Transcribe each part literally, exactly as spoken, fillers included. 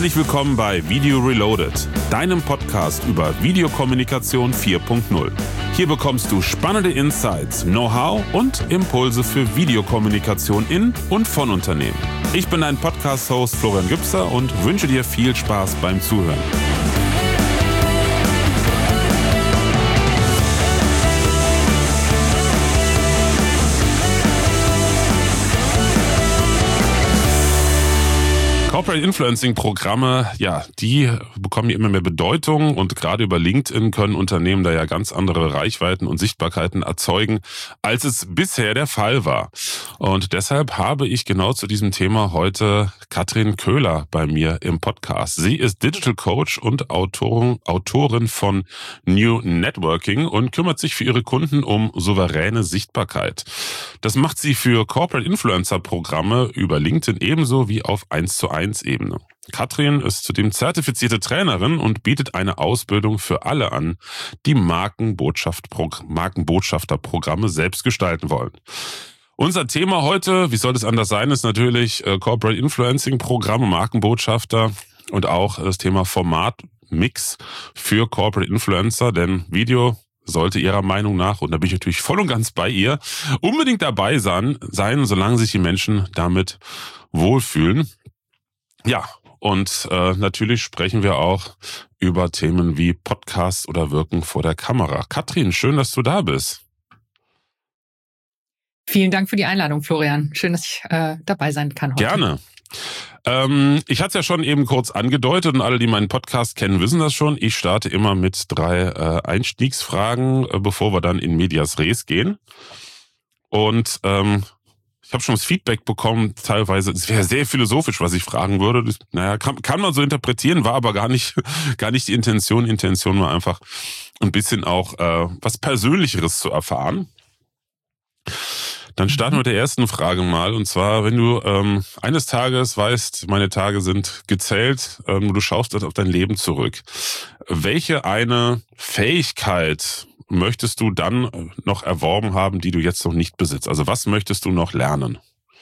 Herzlich willkommen bei Video Reloaded, deinem Podcast über Videokommunikation vier Punkt null. Hier bekommst du spannende Insights, Know-how und Impulse für Videokommunikation in und von Unternehmen. Ich bin dein Podcast-Host Florian Gübser und wünsche dir viel Spaß beim Zuhören. Corporate Influencing Programme, ja, die bekommen immer mehr Bedeutung und gerade über LinkedIn können Unternehmen da ja ganz andere Reichweiten und Sichtbarkeiten erzeugen, als es bisher der Fall war. Und deshalb habe ich genau zu diesem Thema heute Katrin Köhler bei mir im Podcast. Sie ist Digital Coach und Autorin, Autorin von New Networking und kümmert sich für ihre Kunden um souveräne Sichtbarkeit. Das macht sie für Corporate Influencer Programme über LinkedIn ebenso wie auf eins zu eins Ebene. Katrin ist zudem zertifizierte Trainerin und bietet eine Ausbildung für alle an, die Markenbotschaft, Markenbotschafterprogramme selbst gestalten wollen. Unser Thema heute, wie soll es anders sein, ist natürlich äh, Corporate Influencing Programme, Markenbotschafter und auch das Thema Formatmix für Corporate Influencer, denn Video sollte ihrer Meinung nach, und da bin ich natürlich voll und ganz bei ihr, unbedingt dabei sein, sein solange sich die Menschen damit wohlfühlen. Ja, und äh, natürlich sprechen wir auch über Themen wie Podcast oder Wirken vor der Kamera. Katrin, schön, dass du da bist. Vielen Dank für die Einladung, Florian. Schön, dass ich äh, dabei sein kann heute. Gerne. Ähm, ich hatte es ja schon eben kurz angedeutet und alle, die meinen Podcast kennen, wissen das schon. Ich starte immer mit drei äh, Einstiegsfragen, äh, bevor wir dann in Medias Res gehen. Und ähm, ich habe schon das Feedback bekommen, teilweise, es wäre sehr philosophisch, was ich fragen würde. Das, naja, kann, kann man so interpretieren, war aber gar nicht, gar nicht die Intention. Die Intention war einfach ein bisschen auch äh, was Persönlicheres zu erfahren. Dann starten wir mit der ersten Frage mal. Und zwar, wenn du ähm, eines Tages weißt, meine Tage sind gezählt, ähm, du schaust auf dein Leben zurück. Welche eine Fähigkeit möchtest du dann noch erworben haben, die du jetzt noch nicht besitzt? Also was möchtest du noch lernen?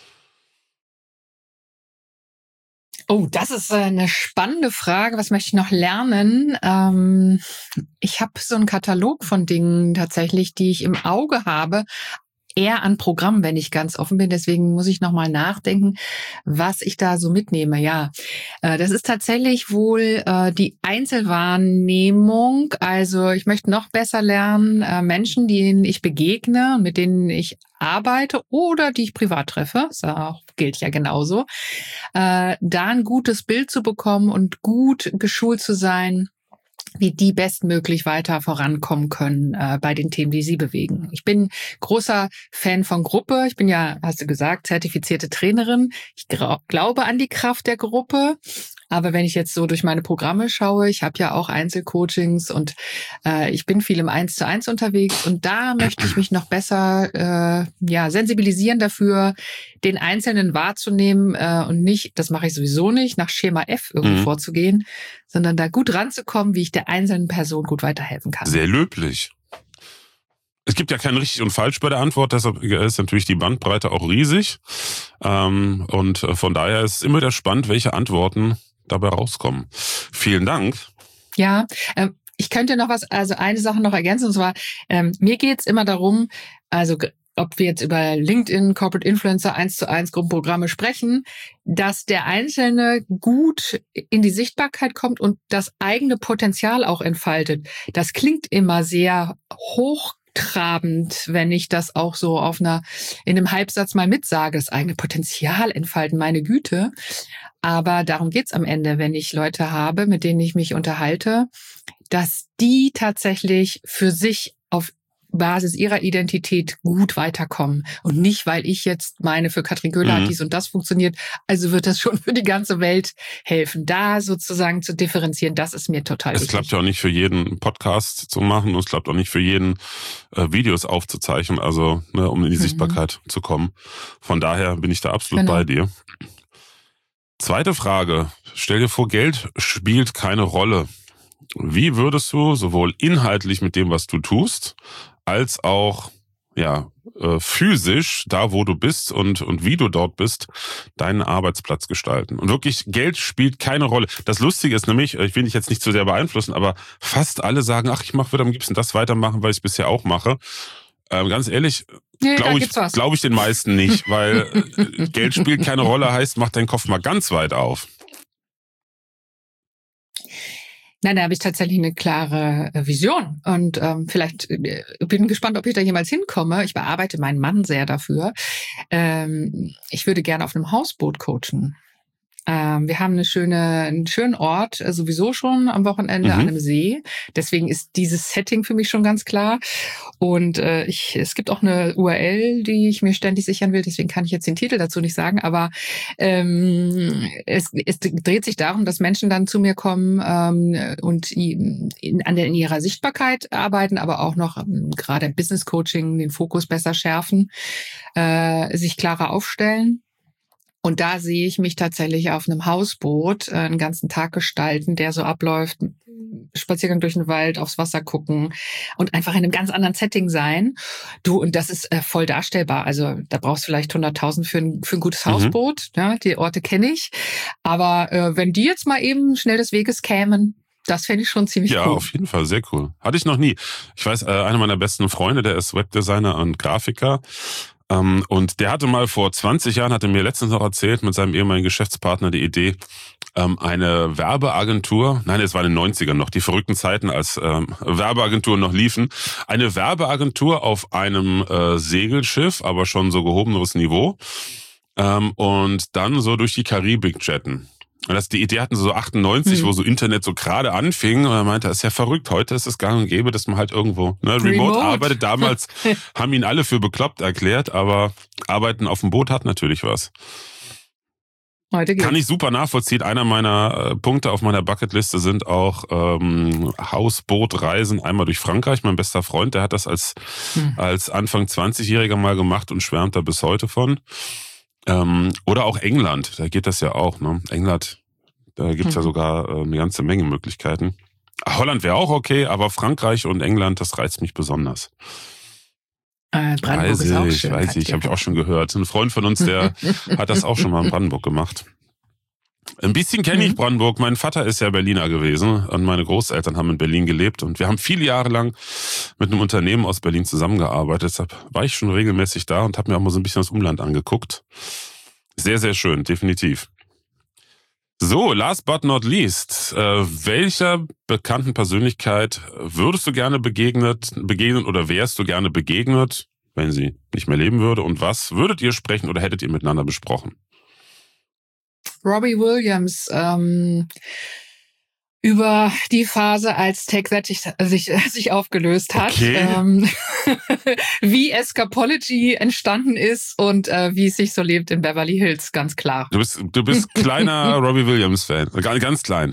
Oh, das ist eine spannende Frage. Was möchte ich noch lernen? Ähm, ich habe so einen Katalog von Dingen tatsächlich, die ich im Auge habe. Eher an Programmen, wenn ich ganz offen bin. Deswegen muss ich nochmal nachdenken, was ich da so mitnehme. Ja, äh, das ist tatsächlich wohl äh, die Einzelwahrnehmung. Also ich möchte noch besser lernen, äh, Menschen, denen ich begegne, mit denen ich arbeite oder die ich privat treffe. Das auch, gilt ja genauso. Äh, da ein gutes Bild zu bekommen und gut geschult zu sein, wie die bestmöglich weiter vorankommen können äh, bei den Themen, die sie bewegen. Ich bin großer Fan von Gruppe. Ich bin ja, hast du gesagt, zertifizierte Trainerin. Ich gra- glaube an die Kraft der Gruppe. Aber wenn ich jetzt so durch meine Programme schaue, ich habe ja auch Einzelcoachings und äh, ich bin viel im Eins zu eins unterwegs und da möchte ich mich noch besser äh, ja sensibilisieren dafür, den Einzelnen wahrzunehmen äh, und nicht, das mache ich sowieso nicht, nach Schema F irgendwie mhm. vorzugehen, sondern da gut ranzukommen, wie ich der einzelnen Person gut weiterhelfen kann. Sehr löblich. Es gibt ja kein richtig und falsch bei der Antwort, deshalb ist natürlich die Bandbreite auch riesig. Ähm, und von daher ist es immer wieder spannend, welche Antworten dabei rauskommen. Vielen Dank. Ja, äh, ich könnte noch was, also eine Sache noch ergänzen, und zwar, ähm, mir geht's immer darum, also ob wir jetzt über LinkedIn, Corporate Influencer, eins zu eins Gruppenprogramme sprechen, dass der Einzelne gut in die Sichtbarkeit kommt und das eigene Potenzial auch entfaltet. Das klingt immer sehr hochtrabend, wenn ich das auch so auf einer, in einem Halbsatz mal mitsage, das eigene Potenzial entfalten, meine Güte. Aber darum geht's am Ende, wenn ich Leute habe, mit denen ich mich unterhalte, dass die tatsächlich für sich auf Basis ihrer Identität gut weiterkommen. Und nicht, weil ich jetzt meine, für Katrin Köhler mhm. hat dies und das funktioniert, also wird das schon für die ganze Welt helfen. Da sozusagen zu differenzieren, das ist mir total es wichtig. Es klappt ja auch nicht für jeden Podcast zu machen und es klappt auch nicht für jeden äh, Videos aufzuzeichnen, also ne, um in die mhm. Sichtbarkeit zu kommen. Von daher bin ich da absolut genau bei dir. Zweite Frage. Stell dir vor, Geld spielt keine Rolle. Wie würdest du sowohl inhaltlich mit dem, was du tust, als auch ja, äh, physisch, da wo du bist und, und wie du dort bist, deinen Arbeitsplatz gestalten. Und wirklich, Geld spielt keine Rolle. Das Lustige ist nämlich, ich will dich jetzt nicht zu sehr beeinflussen, aber fast alle sagen, ach, ich mach, würde am liebsten das weitermachen, weil ich es bisher auch mache. Ähm, ganz ehrlich, Nee, da glaube ich, gibt's was. glaube ich den meisten nicht, weil äh, Geld spielt keine Rolle, heißt, mach deinen Kopf mal ganz weit auf. Nein, da habe ich tatsächlich eine klare äh, Vision und ähm, vielleicht äh, bin gespannt, ob ich da jemals hinkomme. Ich bearbeite meinen Mann sehr dafür. Ähm, ich würde gerne auf einem Hausboot coachen. Ähm, wir haben eine schöne, einen schönen Ort äh, sowieso schon am Wochenende Mhm. an einem See. Deswegen ist dieses Setting für mich schon ganz klar. Und äh, ich, es gibt auch eine U R L, die ich mir ständig sichern will. Deswegen kann ich jetzt den Titel dazu nicht sagen. Aber ähm, es, es dreht sich darum, dass Menschen dann zu mir kommen ähm, und in, an der, in ihrer Sichtbarkeit arbeiten, aber auch noch ähm, gerade im Business Coaching den Fokus besser schärfen, äh, sich klarer aufstellen. Und da sehe ich mich tatsächlich auf einem Hausboot äh, einen ganzen Tag gestalten, der so abläuft, Spaziergang durch den Wald, aufs Wasser gucken und einfach in einem ganz anderen Setting sein. Du, und das ist äh, voll darstellbar. Also da brauchst du vielleicht hunderttausend für ein, für ein gutes Mhm. Hausboot. Ja, die Orte kenne ich. Aber äh, wenn die jetzt mal eben schnell des Weges kämen, das fände ich schon ziemlich Ja, cool. auf jeden Fall, sehr cool. Hatte ich noch nie. Ich weiß, äh, einer meiner besten Freunde, der ist Webdesigner und Grafiker. Ähm, und der hatte mal vor zwanzig Jahren, hatte mir letztens noch erzählt, mit seinem ehemaligen Geschäftspartner die Idee, ähm, eine Werbeagentur, nein, es war in den neunzigern noch, die verrückten Zeiten, als ähm, Werbeagenturen noch liefen, eine Werbeagentur auf einem äh, Segelschiff, aber schon so gehobeneres Niveau, ähm, und dann so durch die Karibik jetten. Und das, die Idee hatten sie so achtundneunzig, Hm. wo so Internet so gerade anfing. Und er meinte, das ist ja verrückt. Heute ist es gang und gäbe, dass man halt irgendwo ne, remote, Remote. arbeitet. Damals haben ihn alle für bekloppt erklärt, aber Arbeiten auf dem Boot hat natürlich was. Heute geht's. Kann ich super nachvollziehen. Einer meiner äh, Punkte auf meiner Bucketliste sind auch ähm, Hausbootreisen einmal durch Frankreich. Mein bester Freund, der hat das als, Hm. als Anfang zwanzigjähriger mal gemacht und schwärmt da bis heute von. Ähm, oder auch England, da geht das ja auch. Ne? England, da gibt's ja Mhm. sogar äh, eine ganze Menge Möglichkeiten. Holland wäre auch okay, aber Frankreich und England, das reizt mich besonders. Äh, Brandenburg weiß ist auch ich, schön. weiß kann ich, dir habe ich auch schon vorstellen. gehört. Ein Freund von uns, der hat das auch schon mal in Brandenburg gemacht. Ein bisschen kenne ich Mhm. Brandenburg. Mein Vater ist ja Berliner gewesen und meine Großeltern haben in Berlin gelebt. Und wir haben viele Jahre lang mit einem Unternehmen aus Berlin zusammengearbeitet. Deshalb war ich schon regelmäßig da und habe mir auch mal so ein bisschen das Umland angeguckt. Sehr, sehr schön, definitiv. So, last but not least. Äh, welcher bekannten Persönlichkeit würdest du gerne begegnet, begegnen oder wärst du gerne begegnet, wenn sie nicht mehr leben würde? Und was würdet ihr sprechen oder hättet ihr miteinander besprochen? Robbie Williams ähm, über die Phase, als Take That sich, sich, sich aufgelöst hat, Okay. ähm, wie Escapology entstanden ist und äh, wie es sich so lebt in Beverly Hills, ganz klar. Du bist, du bist kleiner Robbie Williams-Fan. Ganz, ganz klein.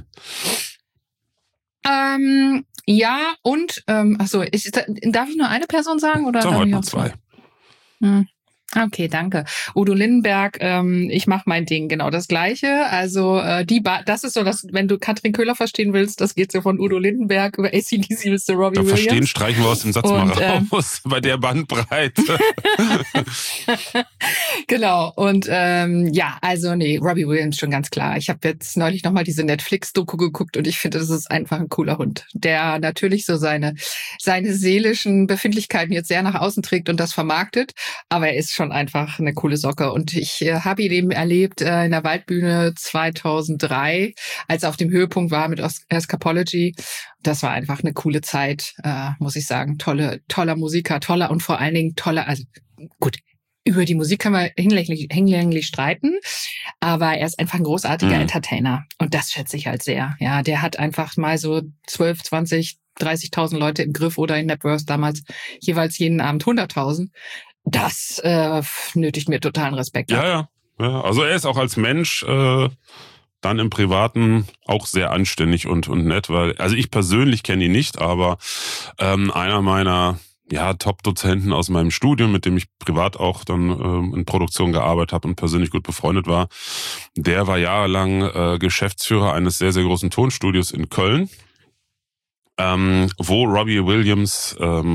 Ähm, ja, und, ähm, achso, ich, darf ich nur eine Person sagen? Oder Sag darf mal, ich mal auch zwei. Hm. Okay, danke. Udo Lindenberg, ähm, ich mach mein Ding, genau das Gleiche. Also äh, die ba das ist so, dass wenn du Katrin Köhler verstehen willst, das geht so von Udo Lindenberg über A C D C bis zu Robbie Da Williams. verstehen streichen wir aus dem Satz Und, mal ähm, raus, bei der Bandbreite. Genau. Und ähm, ja, also nee, Robbie Williams schon ganz klar. Ich habe jetzt neulich nochmal diese Netflix-Doku geguckt und ich finde, das ist einfach ein cooler Hund, der natürlich so seine seine seelischen Befindlichkeiten jetzt sehr nach außen trägt und das vermarktet, aber er ist schon einfach eine coole Socke. Und ich äh, habe ihn eben erlebt äh, in der Waldbühne zweitausenddrei, als er auf dem Höhepunkt war mit Os- Escapology. Das war einfach eine coole Zeit, äh, muss ich sagen. Tolle, toller Musiker, toller und vor allen Dingen toller, also gut, über die Musik können wir hinlänglich, hinlänglich streiten, aber er ist einfach ein großartiger Mhm. Entertainer. Und das schätze ich halt sehr. Ja, der hat einfach mal so zwölf, zwanzig, dreißigtausend Leute im Griff oder in Networth damals jeweils jeden Abend hunderttausend. Das äh, nötigt mir totalen Respekt ab. Ja, ja, ja. Also er ist auch als Mensch äh, dann im Privaten auch sehr anständig und, und nett, weil, also ich persönlich kenne ihn nicht, aber ähm, einer meiner ja, Top-Dozenten aus meinem Studium, mit dem ich privat auch dann ähm, in Produktion gearbeitet habe und persönlich gut befreundet war, der war jahrelang äh, Geschäftsführer eines sehr, sehr großen Tonstudios in Köln, ähm, wo Robbie Williams ähm,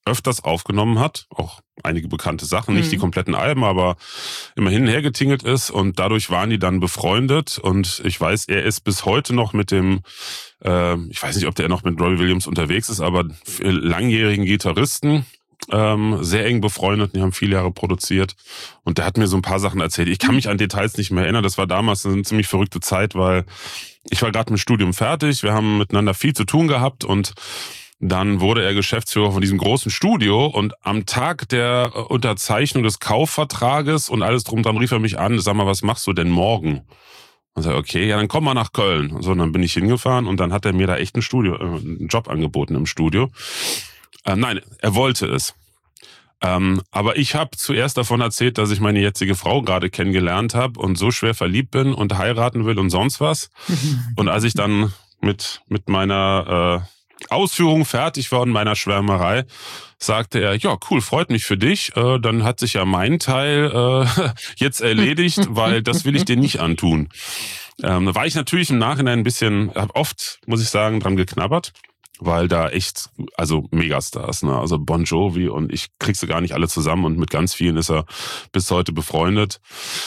öfters aufgenommen hat, auch einige bekannte Sachen, Mhm. nicht die kompletten Alben, aber immer hin und her getingelt ist und dadurch waren die dann befreundet und ich weiß, er ist bis heute noch mit dem, äh, ich weiß nicht, ob der noch mit Robbie Williams unterwegs ist, aber langjährigen Gitarristen, ähm, sehr eng befreundet, die haben viele Jahre produziert und der hat mir so ein paar Sachen erzählt. Ich kann mich an Details nicht mehr erinnern, das war damals eine ziemlich verrückte Zeit, weil ich war gerade mit dem Studium fertig, wir haben miteinander viel zu tun gehabt und dann wurde er Geschäftsführer von diesem großen Studio und am Tag der Unterzeichnung des Kaufvertrages und alles drum dran rief er mich an, sag mal, was machst du denn morgen? Und sag, okay, ja, dann komm mal nach Köln. Und so, und dann bin ich hingefahren und dann hat er mir da echt ein Studio, äh, einen Job angeboten im Studio. Ähm, nein, er wollte es. Ähm, aber ich habe zuerst davon erzählt, dass ich meine jetzige Frau gerade kennengelernt habe und so schwer verliebt bin und heiraten will und sonst was. Und als ich dann mit mit meiner äh, Ausführung fertig war und meiner Schwärmerei, sagte er, ja, cool, freut mich für dich. Äh, dann hat sich ja mein Teil äh, jetzt erledigt, weil das will ich dir nicht antun. Ähm, da war ich natürlich im Nachhinein ein bisschen, habe oft, muss ich sagen, dran geknabbert, weil da echt, also Megastars, ne? Also Bon Jovi und ich krieg sie gar nicht alle zusammen und mit ganz vielen ist er bis heute befreundet.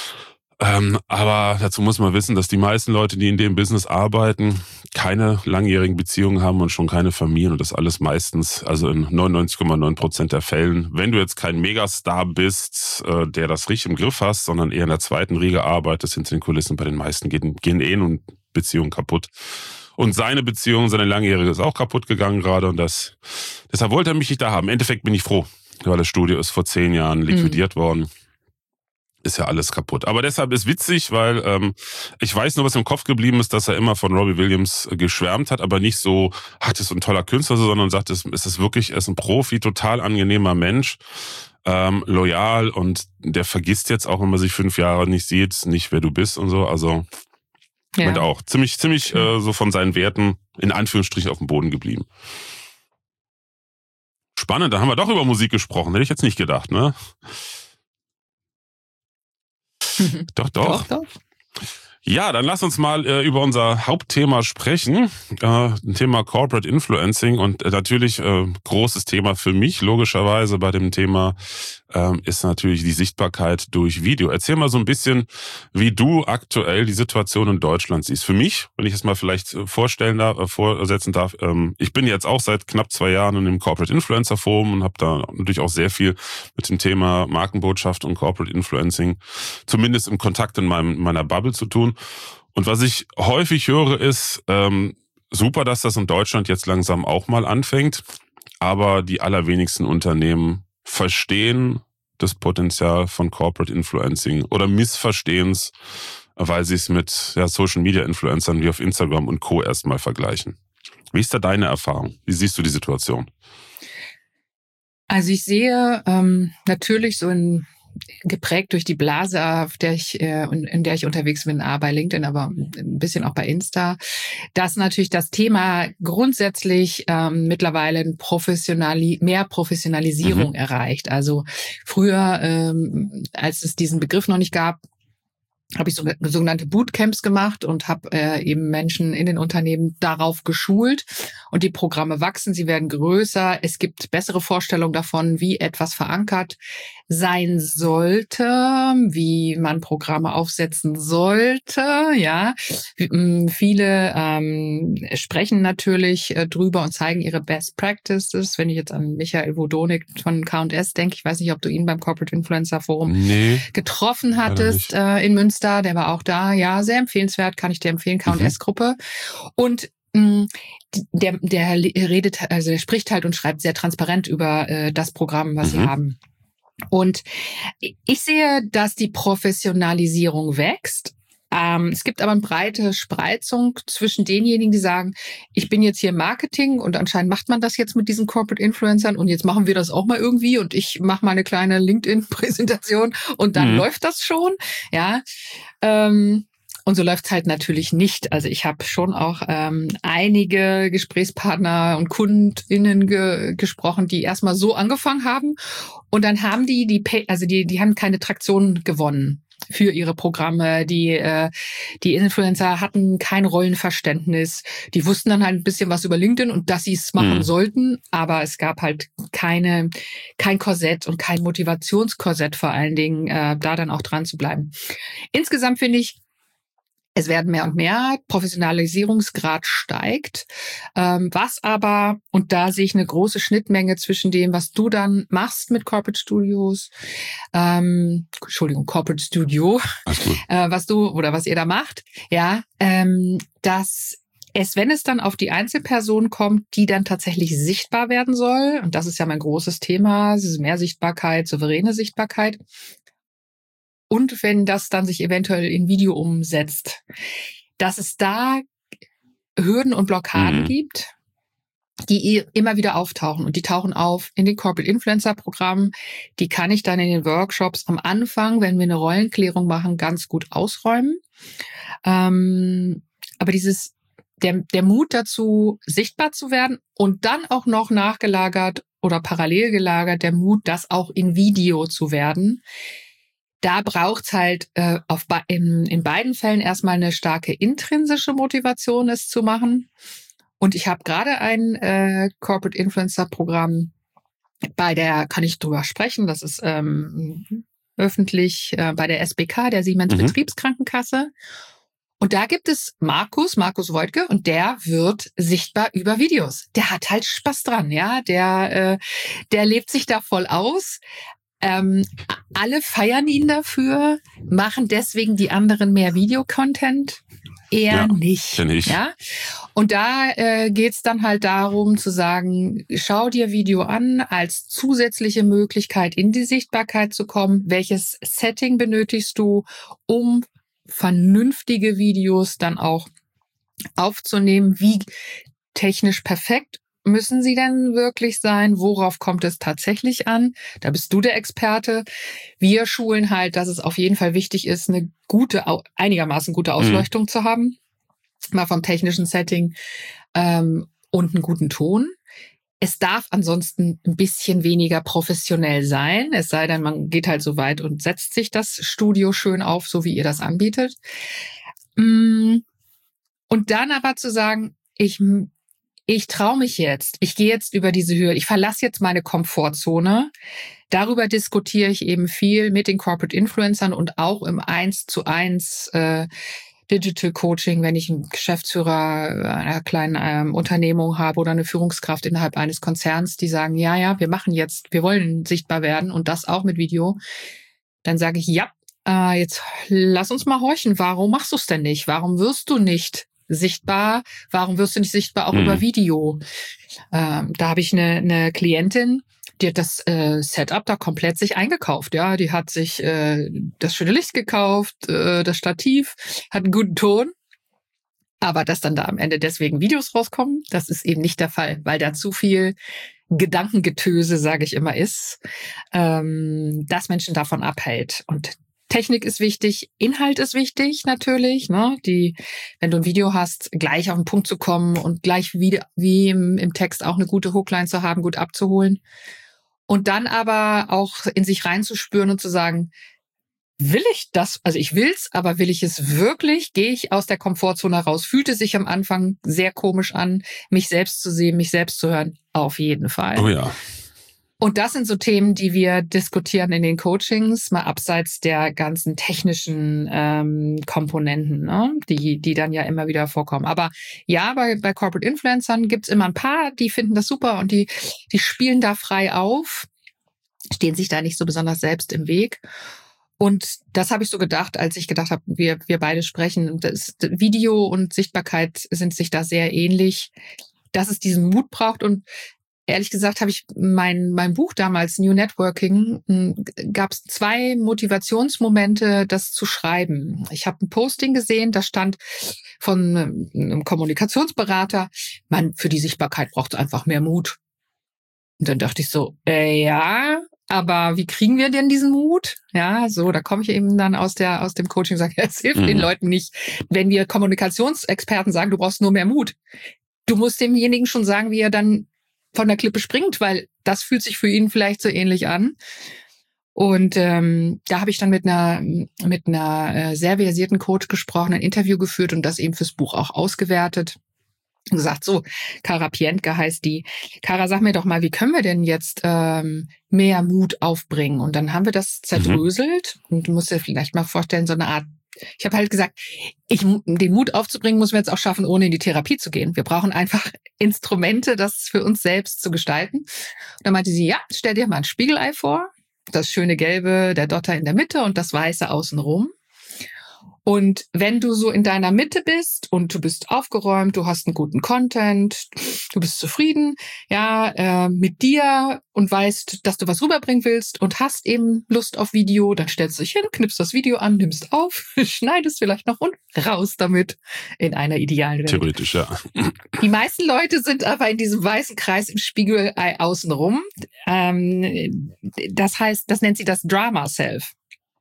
Ähm, aber dazu muss man wissen, dass die meisten Leute, die in dem Business arbeiten, keine langjährigen Beziehungen haben und schon keine Familien und das alles meistens, also in neunundneunzig Komma neun Prozent der Fällen. Wenn du jetzt kein Megastar bist, äh, der das richtig im Griff hast, sondern eher in der zweiten Riege arbeitest, hinter den Kulissen, bei den meisten gehen, gehen eh nun Beziehungen kaputt. Und seine Beziehung, seine langjährige, ist auch kaputt gegangen gerade und das, deshalb wollte er mich nicht da haben. Im Endeffekt bin ich froh, weil das Studio ist vor zehn Jahren liquidiert mhm. worden. Ist ja alles kaputt. Aber deshalb ist witzig, weil ähm, ich weiß nur, was im Kopf geblieben ist, dass er immer von Robbie Williams geschwärmt hat, aber nicht so, ach, das ist ein toller Künstler, sondern sagt, es ist wirklich, er ist ein Profi, total angenehmer Mensch, ähm, loyal und der vergisst jetzt auch, wenn man sich fünf Jahre nicht sieht, nicht wer du bist und so. Also ja. Meint auch ziemlich, ziemlich äh, so von seinen Werten in Anführungsstrichen auf dem Boden geblieben. Spannend, da haben wir doch über Musik gesprochen, hätte ich jetzt nicht gedacht, ne? Doch, doch. Doch, doch. Ja, dann lass uns mal äh, über unser Hauptthema sprechen. Äh, ein Thema Corporate Influencing und äh, natürlich äh, großes Thema für mich, logischerweise bei dem Thema ähm, ist natürlich die Sichtbarkeit durch Video. Erzähl mal so ein bisschen, wie du aktuell die Situation in Deutschland siehst. Für mich, wenn ich es mal vielleicht vorstellen darf, äh, vorsetzen darf, ähm, ich bin jetzt auch seit knapp zwei Jahren in dem Corporate Influencer Forum und habe da natürlich auch sehr viel mit dem Thema Markenbotschaft und Corporate Influencing, zumindest im Kontakt in meinem, meiner Bubble zu tun. Und was ich häufig höre ist, ähm, super, dass das in Deutschland jetzt langsam auch mal anfängt, aber die allerwenigsten Unternehmen verstehen das Potenzial von Corporate Influencing oder missverstehen es, weil sie es mit ja, Social-Media-Influencern wie auf Instagram und Co. erstmal vergleichen. Wie ist da deine Erfahrung? Wie siehst du die Situation? Also ich sehe ähm, natürlich so in geprägt durch die Blase, auf der ich, äh, in der ich unterwegs bin, bei LinkedIn, aber ein bisschen auch bei Insta, dass natürlich das Thema grundsätzlich ähm, mittlerweile Professionali- mehr Professionalisierung mhm. erreicht. Also früher, ähm, als es diesen Begriff noch nicht gab, habe ich so, sogenannte Bootcamps gemacht und habe äh, eben Menschen in den Unternehmen darauf geschult. Und die Programme wachsen, sie werden größer. Es gibt bessere Vorstellungen davon, wie etwas verankert sein sollte, wie man Programme aufsetzen sollte. Ja, viele ähm, sprechen natürlich äh, drüber und zeigen ihre Best Practices. Wenn ich jetzt an Michael Wodonik von K und S denke, ich weiß nicht, ob du ihn beim Corporate Influencer Forum nee, getroffen hattest äh, in Münster. Der war auch da. Ja, sehr empfehlenswert, kann ich dir empfehlen, K und S-Gruppe. Und mh, der, der redet, also der spricht halt und schreibt sehr transparent über äh, das Programm, was mhm. sie haben. Und ich sehe, dass die Professionalisierung wächst. Ähm, es gibt aber eine breite Spreizung zwischen denjenigen, die sagen, ich bin jetzt hier im Marketing und anscheinend macht man das jetzt mit diesen Corporate Influencern und jetzt machen wir das auch mal irgendwie und ich mache mal eine kleine LinkedIn-Präsentation und dann mhm. läuft das schon. Ja, ähm, und so läuft's halt natürlich nicht. Also ich habe schon auch ähm, einige Gesprächspartner und KundInnen ge- gesprochen, die erstmal so angefangen haben und dann haben die die, also die, die haben keine Traktion gewonnen. für ihre Programme. Die äh, die Influencer hatten kein Rollenverständnis. Die wussten dann halt ein bisschen was über LinkedIn und dass sie es machen Mhm. sollten, aber es gab halt keine kein Korsett und kein Motivationskorsett vor allen Dingen, äh, da dann auch dran zu bleiben. Insgesamt finde ich, es werden mehr und mehr, Professionalisierungsgrad steigt, ähm, was aber, und da sehe ich eine große Schnittmenge zwischen dem, was du dann machst mit Corporate Studios, ähm, Entschuldigung, Corporate Studio, Alles gut. äh, was du oder was ihr da macht, ja, ähm, dass es, wenn es dann auf die Einzelperson kommt, die dann tatsächlich sichtbar werden soll, und das ist ja mein großes Thema, es ist mehr Sichtbarkeit, souveräne Sichtbarkeit, und wenn das dann sich eventuell in Video umsetzt, dass es da Hürden und Blockaden Mhm. gibt, die immer wieder auftauchen. Und die tauchen auf in den Corporate Influencer Programmen. Die kann ich dann in den Workshops am Anfang, wenn wir eine Rollenklärung machen, ganz gut ausräumen. Ähm, aber dieses, der, der Mut dazu, sichtbar zu werden und dann auch noch nachgelagert oder parallel gelagert, der Mut, das auch in Video zu werden. Da braucht's halt äh, auf in, in beiden Fällen erstmal eine starke intrinsische Motivation, es zu machen. Und ich habe gerade ein äh, Corporate Influencer Programm, bei der kann ich drüber sprechen. Das ist ähm, öffentlich äh, bei der S B K, der Siemens Mhm. Betriebskrankenkasse. Und da gibt es Markus, Markus Woidke, und der wird sichtbar über Videos. Der hat halt Spaß dran, ja. Der, äh, der lebt sich da voll aus. Ähm, alle feiern ihn dafür, machen deswegen die anderen mehr Videocontent. Er Ja, nicht. kenn ich. Ja? Und da äh, geht's dann halt darum zu sagen, schau dir Video an als zusätzliche Möglichkeit in die Sichtbarkeit zu kommen. Welches Setting benötigst du, um vernünftige Videos dann auch aufzunehmen? Wie technisch perfekt müssen sie denn wirklich sein? Worauf kommt es tatsächlich an? Da bist du der Experte. Wir schulen halt, dass es auf jeden Fall wichtig ist, eine gute, einigermaßen gute Ausleuchtung mhm. zu haben. Mal vom technischen Setting ähm, und einen guten Ton. Es darf ansonsten ein bisschen weniger professionell sein. Es sei denn, man geht halt so weit und setzt sich das Studio schön auf, so wie ihr das anbietet. Und dann aber zu sagen, ich Ich traue mich jetzt. Ich gehe jetzt über diese Höhe. Ich verlasse jetzt meine Komfortzone. Darüber diskutiere ich eben viel mit den Corporate Influencern und auch im eins zu eins äh, Digital Coaching, wenn ich einen Geschäftsführer einer kleinen ähm, Unternehmung habe oder eine Führungskraft innerhalb eines Konzerns, die sagen, ja, ja, wir machen jetzt, wir wollen sichtbar werden und das auch mit Video. Dann sage ich, ja, äh, jetzt lass uns mal horchen. Warum machst du es denn nicht? Warum wirst du nicht sichtbar? Warum wirst du nicht sichtbar auch mhm. über Video? Ähm, da habe ich eine, eine Klientin, die hat das äh, Setup da komplett sich eingekauft. Ja, die hat sich äh, das schöne Licht gekauft, äh, das Stativ, hat einen guten Ton. Aber dass dann da am Ende deswegen Videos rauskommen, das ist eben nicht der Fall, weil da zu viel Gedankengetöse, sage ich immer, ist, ähm, das Menschen davon abhält. Und Technik ist wichtig, Inhalt ist wichtig natürlich, ne? Die, wenn du ein Video hast, gleich auf den Punkt zu kommen und gleich wie, wie im, im Text auch eine gute Hookline zu haben, gut abzuholen. Und dann aber auch in sich reinzuspüren und zu sagen, will ich das? Also ich will's, aber will ich es wirklich? Gehe ich aus der Komfortzone raus? Fühlte sich am Anfang sehr komisch an, mich selbst zu sehen, mich selbst zu hören. Auf jeden Fall. Oh ja. Und das sind so Themen, die wir diskutieren in den Coachings, mal abseits der ganzen technischen ähm, Komponenten, ne? die die dann ja immer wieder vorkommen. Aber ja, bei, bei Corporate Influencern gibt's immer ein paar, die finden das super und die die spielen da frei auf, stehen sich da nicht so besonders selbst im Weg. Und das habe ich so gedacht, als ich gedacht habe, wir wir beide sprechen. Das Video und Sichtbarkeit sind sich da sehr ähnlich, dass es diesen Mut braucht. Und ehrlich gesagt habe ich mein mein Buch damals, New Networking, gab es zwei Motivationsmomente, das zu schreiben. Ich habe ein Posting gesehen, da stand von einem Kommunikationsberater, man, für die Sichtbarkeit braucht es einfach mehr Mut. Und dann dachte ich so, äh, ja, aber wie kriegen wir denn diesen Mut? Ja, so, da komme ich eben dann aus der aus dem Coaching und sage, es hilft mhm. den Leuten nicht, wenn wir Kommunikationsexperten sagen, du brauchst nur mehr Mut. Du musst demjenigen schon sagen, wie er dann von der Klippe springt, weil das fühlt sich für ihn vielleicht so ähnlich an. Und ähm, da habe ich dann mit einer mit einer äh, sehr versierten Coach gesprochen, ein Interview geführt und das eben fürs Buch auch ausgewertet. Und gesagt, so, Kara Pientka heißt die. Kara, sag mir doch mal, wie können wir denn jetzt ähm, mehr Mut aufbringen? Und dann haben wir das zerdröselt. Mhm. Und du musst dir vielleicht mal vorstellen, so eine Art, ich habe halt gesagt, ich, den Mut aufzubringen, müssen wir jetzt auch schaffen, ohne in die Therapie zu gehen. Wir brauchen einfach Instrumente, das für uns selbst zu gestalten. Und dann meinte sie, ja, stell dir mal ein Spiegelei vor. Das schöne Gelbe, der Dotter in der Mitte und das Weiße außenrum. Und wenn du so in deiner Mitte bist und du bist aufgeräumt, du hast einen guten Content, du bist zufrieden, ja, äh, mit dir und weißt, dass du was rüberbringen willst und hast eben Lust auf Video, dann stellst du dich hin, knippst das Video an, nimmst auf, schneidest vielleicht noch und raus damit in einer idealen Welt. Theoretisch, ja. Die meisten Leute sind aber in diesem weißen Kreis im Spiegelei außenrum. Ähm, das heißt, das nennt sie das Drama Self.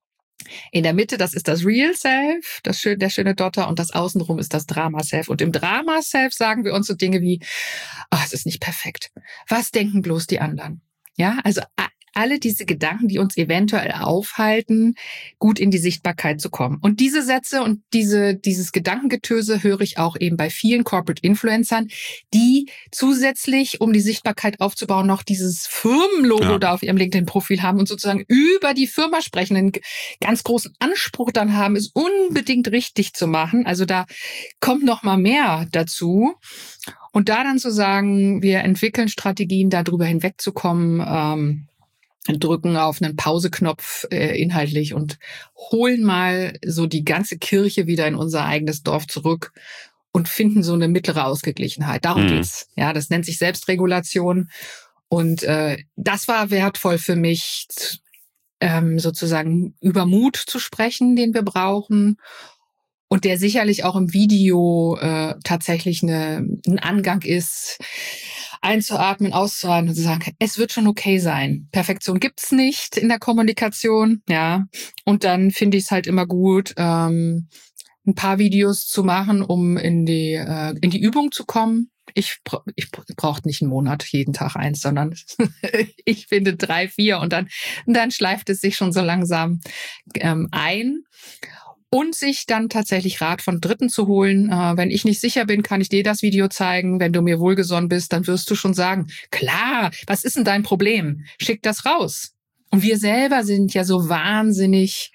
In der Mitte, das ist das Real Self, das schön, der schöne Dotter, und das Außenrum ist das Drama Self. Und im Drama Self sagen wir uns so Dinge wie, oh, es ist nicht perfekt. Was denken bloß die anderen? Ja, also alle diese Gedanken, die uns eventuell aufhalten, gut in die Sichtbarkeit zu kommen. Und diese Sätze und diese, dieses Gedankengetöse höre ich auch eben bei vielen Corporate Influencern, die zusätzlich, um die Sichtbarkeit aufzubauen, noch dieses Firmenlogo ja. da auf ihrem LinkedIn-Profil haben und sozusagen über die Firma sprechen, einen ganz großen Anspruch dann haben, es unbedingt richtig zu machen. Also da kommt noch mal mehr dazu. Und da dann zu sagen, wir entwickeln Strategien, darüber hinwegzukommen, ähm, drücken auf einen Pauseknopf äh, inhaltlich und holen mal so die ganze Kirche wieder in unser eigenes Dorf zurück und finden so eine mittlere Ausgeglichenheit. Darum mhm. geht's. Ja, das nennt sich Selbstregulation. Und äh, das war wertvoll für mich, ähm, sozusagen über Mut zu sprechen, den wir brauchen. Und der sicherlich auch im Video äh, tatsächlich eine, ein Angang ist, einzuatmen, auszuatmen und zu sagen, es wird schon okay sein. Perfektion gibt's nicht in der Kommunikation, ja. Und dann finde ich es halt immer gut, ähm, ein paar Videos zu machen, um in die äh, in die Übung zu kommen. Ich, ich brauche nicht einen Monat, jeden Tag eins, sondern ich finde drei, vier und dann, dann schleift es sich schon so langsam ähm, ein. Und sich dann tatsächlich Rat von Dritten zu holen. Äh, wenn ich nicht sicher bin, kann ich dir das Video zeigen. Wenn du mir wohlgesonnen bist, dann wirst du schon sagen, klar, was ist denn dein Problem? Schick das raus. Und wir selber sind ja so wahnsinnig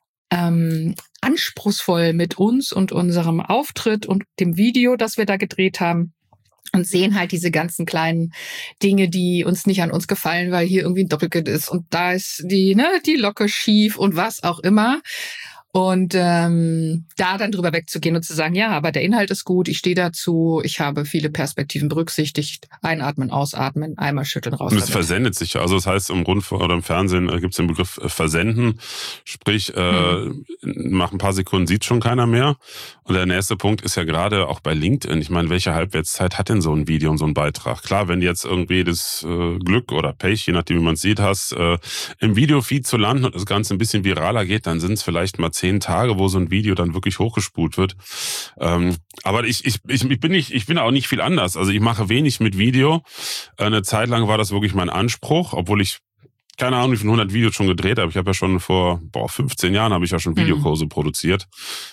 ähm, anspruchsvoll mit uns und unserem Auftritt und dem Video, das wir da gedreht haben. Und sehen halt diese ganzen kleinen Dinge, die uns nicht an uns gefallen, weil hier irgendwie ein Doppelkit ist und da ist die, ne, die Locke schief und was auch immer. Und ähm, da dann drüber wegzugehen und zu sagen, ja, aber der Inhalt ist gut, ich stehe dazu, ich habe viele Perspektiven berücksichtigt, einatmen, ausatmen, einmal schütteln, raus. Und es versendet sich ja. Also das heißt, im Rundfunk oder im Fernsehen äh, gibt es den Begriff äh, Versenden. Sprich, äh, hm. nach ein paar Sekunden sieht schon keiner mehr. Und der nächste Punkt ist ja gerade auch bei LinkedIn. Ich meine, welche Halbwertszeit hat denn so ein Video und so ein Beitrag? Klar, wenn du jetzt irgendwie das äh, Glück oder Pech, je nachdem wie man es sieht, hast, äh, im Videofeed zu landen und das Ganze ein bisschen viraler geht, dann sind es vielleicht mal zehn Tage, wo so ein Video dann wirklich hochgespult wird. Ähm, aber ich, ich, ich, ich bin nicht, ich bin auch nicht viel anders. Also ich mache wenig mit Video. Eine Zeit lang war das wirklich mein Anspruch, obwohl ich keine Ahnung, wie viele hundert Videos schon gedreht habe. Ich habe ja schon vor boah, fünfzehn Jahren habe ich ja schon Videokurse mhm. produziert.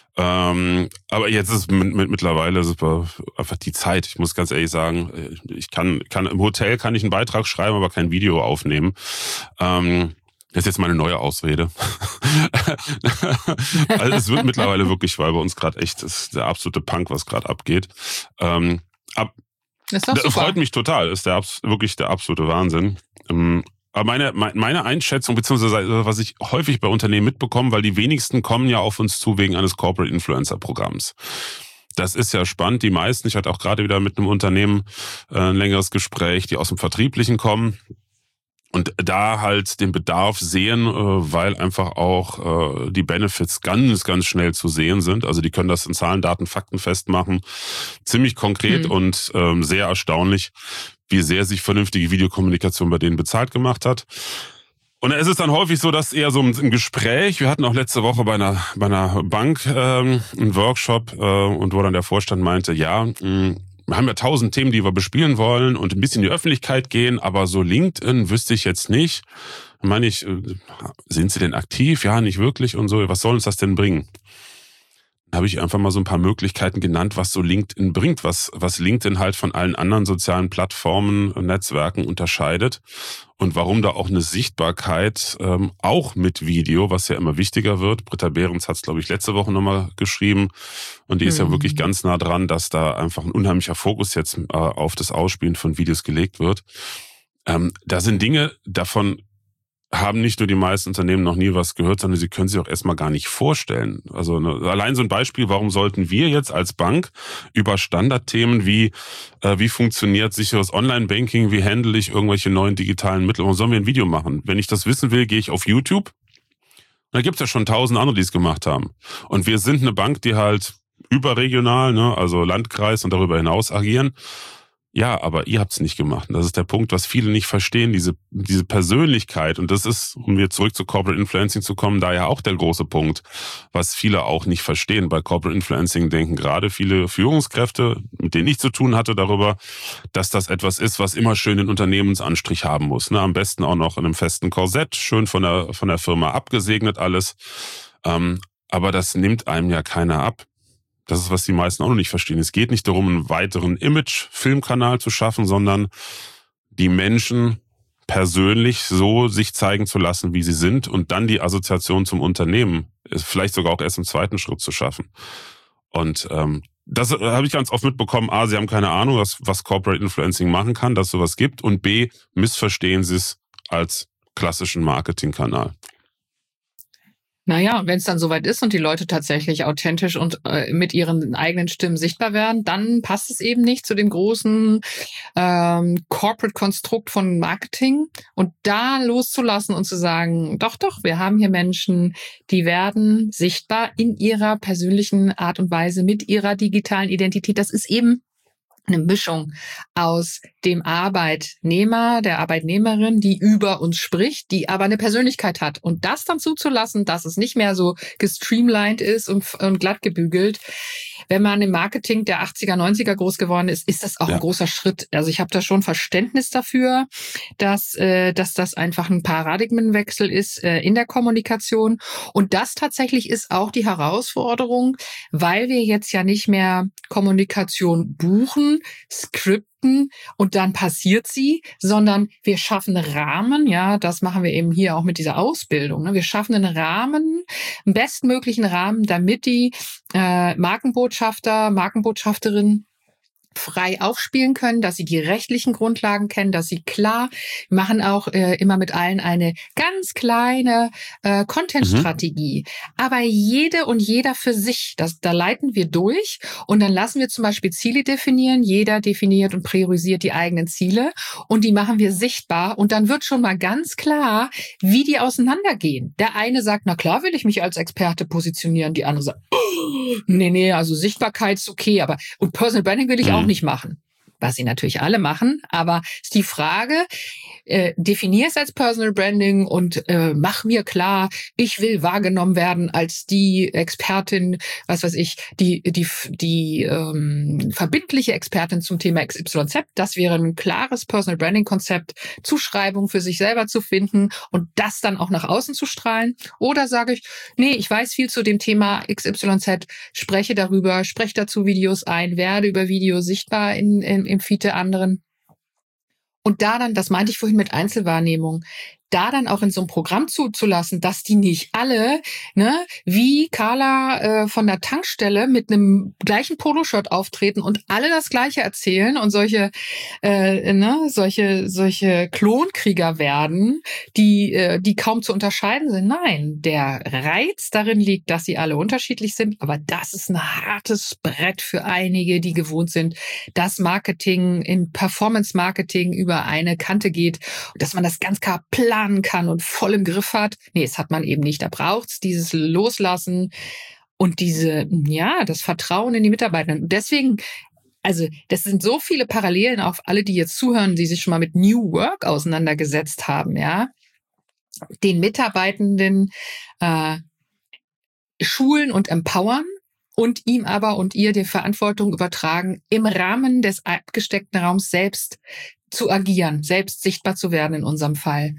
Ähm, aber jetzt ist mit, mit, mittlerweile ist einfach die Zeit. Ich muss ganz ehrlich sagen, ich kann, kann im Hotel kann ich einen Beitrag schreiben, aber kein Video aufnehmen. Ähm, Das ist jetzt meine neue Ausrede. Also es wird mittlerweile wirklich, weil bei uns gerade echt das ist der absolute Punk, was gerade abgeht. Ähm, ab, das ist doch super. Freut mich total. Das ist der, wirklich der absolute Wahnsinn. Ähm, aber meine, meine Einschätzung, beziehungsweise was ich häufig bei Unternehmen mitbekomme, weil die wenigsten kommen ja auf uns zu wegen eines Corporate Influencer Programms. Das ist ja spannend. Die meisten, ich hatte auch gerade wieder mit einem Unternehmen äh, ein längeres Gespräch, die aus dem Vertrieblichen kommen. Und da halt den Bedarf sehen, weil einfach auch die Benefits ganz, ganz schnell zu sehen sind. Also die können das in Zahlen, Daten, Fakten festmachen. Ziemlich konkret mhm. und sehr erstaunlich, wie sehr sich vernünftige Videokommunikation bei denen bezahlt gemacht hat. Und es ist dann häufig so, dass eher so ein Gespräch, wir hatten auch letzte Woche bei einer, bei einer Bank ähm, einen Workshop äh, und wo dann der Vorstand meinte, ja, mh, wir haben ja tausend Themen, die wir bespielen wollen und ein bisschen in die Öffentlichkeit gehen, aber so LinkedIn wüsste ich jetzt nicht. Meine ich, sind Sie denn aktiv? Ja, nicht wirklich und so. Was soll uns das denn bringen? Dann habe ich einfach mal so ein paar Möglichkeiten genannt, was so LinkedIn bringt, was, was LinkedIn halt von allen anderen sozialen Plattformen und Netzwerken unterscheidet und warum da auch eine Sichtbarkeit ähm, auch mit Video, was ja immer wichtiger wird. Britta Behrens hat es, glaube ich, letzte Woche nochmal geschrieben und die ist mhm. ja wirklich ganz nah dran, dass da einfach ein unheimlicher Fokus jetzt äh, auf das Ausspielen von Videos gelegt wird. Ähm, da sind Dinge, davon haben nicht nur die meisten Unternehmen noch nie was gehört, sondern sie können sich auch erstmal gar nicht vorstellen. Also ne, allein so ein Beispiel, warum sollten wir jetzt als Bank über Standardthemen wie äh, wie funktioniert sicheres Online-Banking, wie handle ich irgendwelche neuen digitalen Mittel, warum sollen wir ein Video machen? Wenn ich das wissen will, gehe ich auf YouTube. Da gibt's ja schon tausend andere, die es gemacht haben. Und wir sind eine Bank, die halt überregional, ne, also Landkreis und darüber hinaus agieren. Ja, aber ihr habt's nicht gemacht. Und das ist der Punkt, was viele nicht verstehen, diese diese Persönlichkeit. Und das ist, um wieder zurück zu Corporate Influencing zu kommen, da ja auch der große Punkt, was viele auch nicht verstehen. Bei Corporate Influencing denken gerade viele Führungskräfte, mit denen ich zu tun hatte, darüber, dass das etwas ist, was immer schön den Unternehmensanstrich haben muss. Ne? Am besten auch noch in einem festen Korsett, schön von der von der Firma abgesegnet alles. Ähm, aber das nimmt einem ja keiner ab. Das ist, was die meisten auch noch nicht verstehen. Es geht nicht darum, einen weiteren Image-Filmkanal zu schaffen, sondern die Menschen persönlich so sich zeigen zu lassen, wie sie sind und dann die Assoziation zum Unternehmen, vielleicht sogar auch erst im zweiten Schritt zu schaffen. Und ähm, das habe ich ganz oft mitbekommen. A, sie haben keine Ahnung, was, was Corporate Influencing machen kann, dass sowas gibt. Und B, missverstehen sie es als klassischen Marketingkanal. Naja, wenn es dann soweit ist und die Leute tatsächlich authentisch und äh, mit ihren eigenen Stimmen sichtbar werden, dann passt es eben nicht zu dem großen ähm, Corporate-Konstrukt von Marketing. Und da loszulassen und zu sagen, doch, doch, wir haben hier Menschen, die werden sichtbar in ihrer persönlichen Art und Weise mit ihrer digitalen Identität. Das ist eben eine Mischung aus dem Arbeitnehmer, der Arbeitnehmerin, die über uns spricht, die aber eine Persönlichkeit hat. Und das dann zuzulassen, dass es nicht mehr so gestreamlined ist und, und glatt gebügelt. Wenn man im Marketing der achtziger, neunziger groß geworden ist, ist das auch ja. ein großer Schritt. Also ich habe da schon Verständnis dafür, dass, äh, dass das einfach ein Paradigmenwechsel ist äh, in der Kommunikation. Und das tatsächlich ist auch die Herausforderung, weil wir jetzt ja nicht mehr Kommunikation buchen, skripten und dann passiert sie, sondern wir schaffen Rahmen, ja, das machen wir eben hier auch mit dieser Ausbildung. Ne? Wir schaffen einen Rahmen, einen bestmöglichen Rahmen, damit die äh, Markenbotschafter, Markenbotschafterinnen frei aufspielen können, dass sie die rechtlichen Grundlagen kennen, dass sie klar machen auch äh, immer mit allen eine ganz kleine äh, Content-Strategie. Mhm. Aber jede und jeder für sich, das, da leiten wir durch und dann lassen wir zum Beispiel Ziele definieren. Jeder definiert und priorisiert die eigenen Ziele und die machen wir sichtbar und dann wird schon mal ganz klar, wie die auseinandergehen. Der eine sagt, na klar will ich mich als Experte positionieren. Die andere sagt, oh, nee, nee, also Sichtbarkeit ist okay, aber und Personal Branding will ich mhm. auch nicht machen. Was sie natürlich alle machen, aber ist die Frage, äh, definier es als Personal Branding und äh, mach mir klar, ich will wahrgenommen werden als die Expertin, was weiß ich, die die die ähm, verbindliche Expertin zum Thema X Y Z. Das wäre ein klares Personal Branding Konzept, Zuschreibung für sich selber zu finden und das dann auch nach außen zu strahlen. Oder sage ich, nee, ich weiß viel zu dem Thema X Y Z, spreche darüber, spreche dazu Videos ein, werde über Video sichtbar in, in im Feed der anderen. Und da dann, das meinte ich vorhin mit Einzelwahrnehmung, da dann auch in so einem Programm zuzulassen, dass die nicht alle, ne, wie Carla äh, von der Tankstelle mit einem gleichen Poloshirt auftreten und alle das Gleiche erzählen und solche, äh, ne, solche, solche Klonkrieger werden, die, äh, die kaum zu unterscheiden sind. Nein, der Reiz darin liegt, dass sie alle unterschiedlich sind, aber das ist ein hartes Brett für einige, die gewohnt sind, dass Marketing in Performance-Marketing über eine Kante geht und dass man das ganz klar planen kann und voll im Griff hat. Nee, das hat man eben nicht. Da braucht's dieses Loslassen und diese, ja, das Vertrauen in die Mitarbeitenden. Und deswegen, also das sind so viele Parallelen auf alle, die jetzt zuhören, die sich schon mal mit New Work auseinandergesetzt haben, ja. Den Mitarbeitenden äh, schulen und empowern und ihm aber und ihr die Verantwortung übertragen, im Rahmen des abgesteckten Raums selbst zu agieren, selbst sichtbar zu werden in unserem Fall.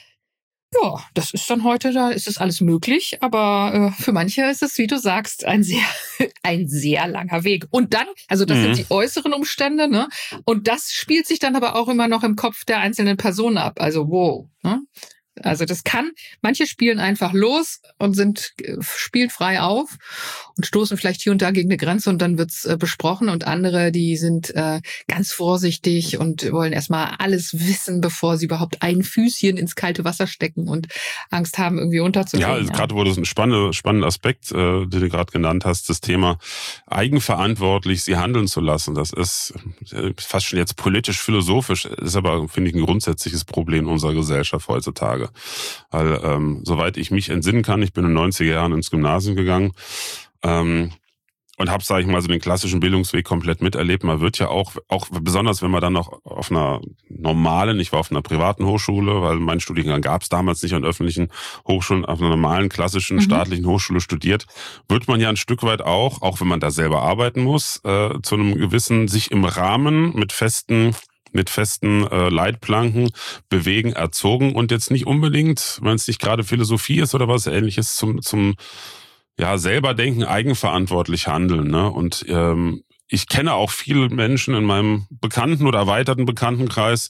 Ja, das ist dann heute, da ist es alles möglich, aber äh, für manche ist es, wie du sagst, ein sehr, ein sehr langer Weg. Und dann, also das mhm. sind die äußeren Umstände, ne? Und das spielt sich dann aber auch immer noch im Kopf der einzelnen Person ab. Also wow, ne? Also das kann, manche spielen einfach los und sind spielen frei auf und stoßen vielleicht hier und da gegen eine Grenze und dann wird's äh, besprochen, und andere, die sind äh, ganz vorsichtig und wollen erstmal alles wissen, bevor sie überhaupt ein Füßchen ins kalte Wasser stecken und Angst haben, irgendwie unterzugehen. Ja, also ja. gerade wurde es ein spannender, spannender Aspekt, äh, den du gerade genannt hast, das Thema eigenverantwortlich sie handeln zu lassen. Das ist fast schon jetzt politisch-philosophisch, ist aber, finde ich, ein grundsätzliches Problem unserer Gesellschaft heutzutage. Weil, ähm, soweit ich mich entsinnen kann, ich bin in den neunziger Jahren ins Gymnasium gegangen ähm, und habe, sage ich mal, so den klassischen Bildungsweg komplett miterlebt. Man wird ja auch, auch besonders wenn man dann noch auf einer normalen, ich war auf einer privaten Hochschule, weil meinen Studiengang gab es damals nicht an öffentlichen Hochschulen, auf einer normalen, klassischen, mhm. staatlichen Hochschule studiert, wird man ja ein Stück weit auch, auch wenn man da selber arbeiten muss, äh, zu einem gewissen, sich im Rahmen mit festen mit festen äh, Leitplanken bewegen, erzogen und jetzt nicht unbedingt, wenn es nicht gerade Philosophie ist oder was Ähnliches, zum zum ja selber denken, eigenverantwortlich handeln. Ne? Und ähm, ich kenne auch viele Menschen in meinem bekannten oder erweiterten Bekanntenkreis,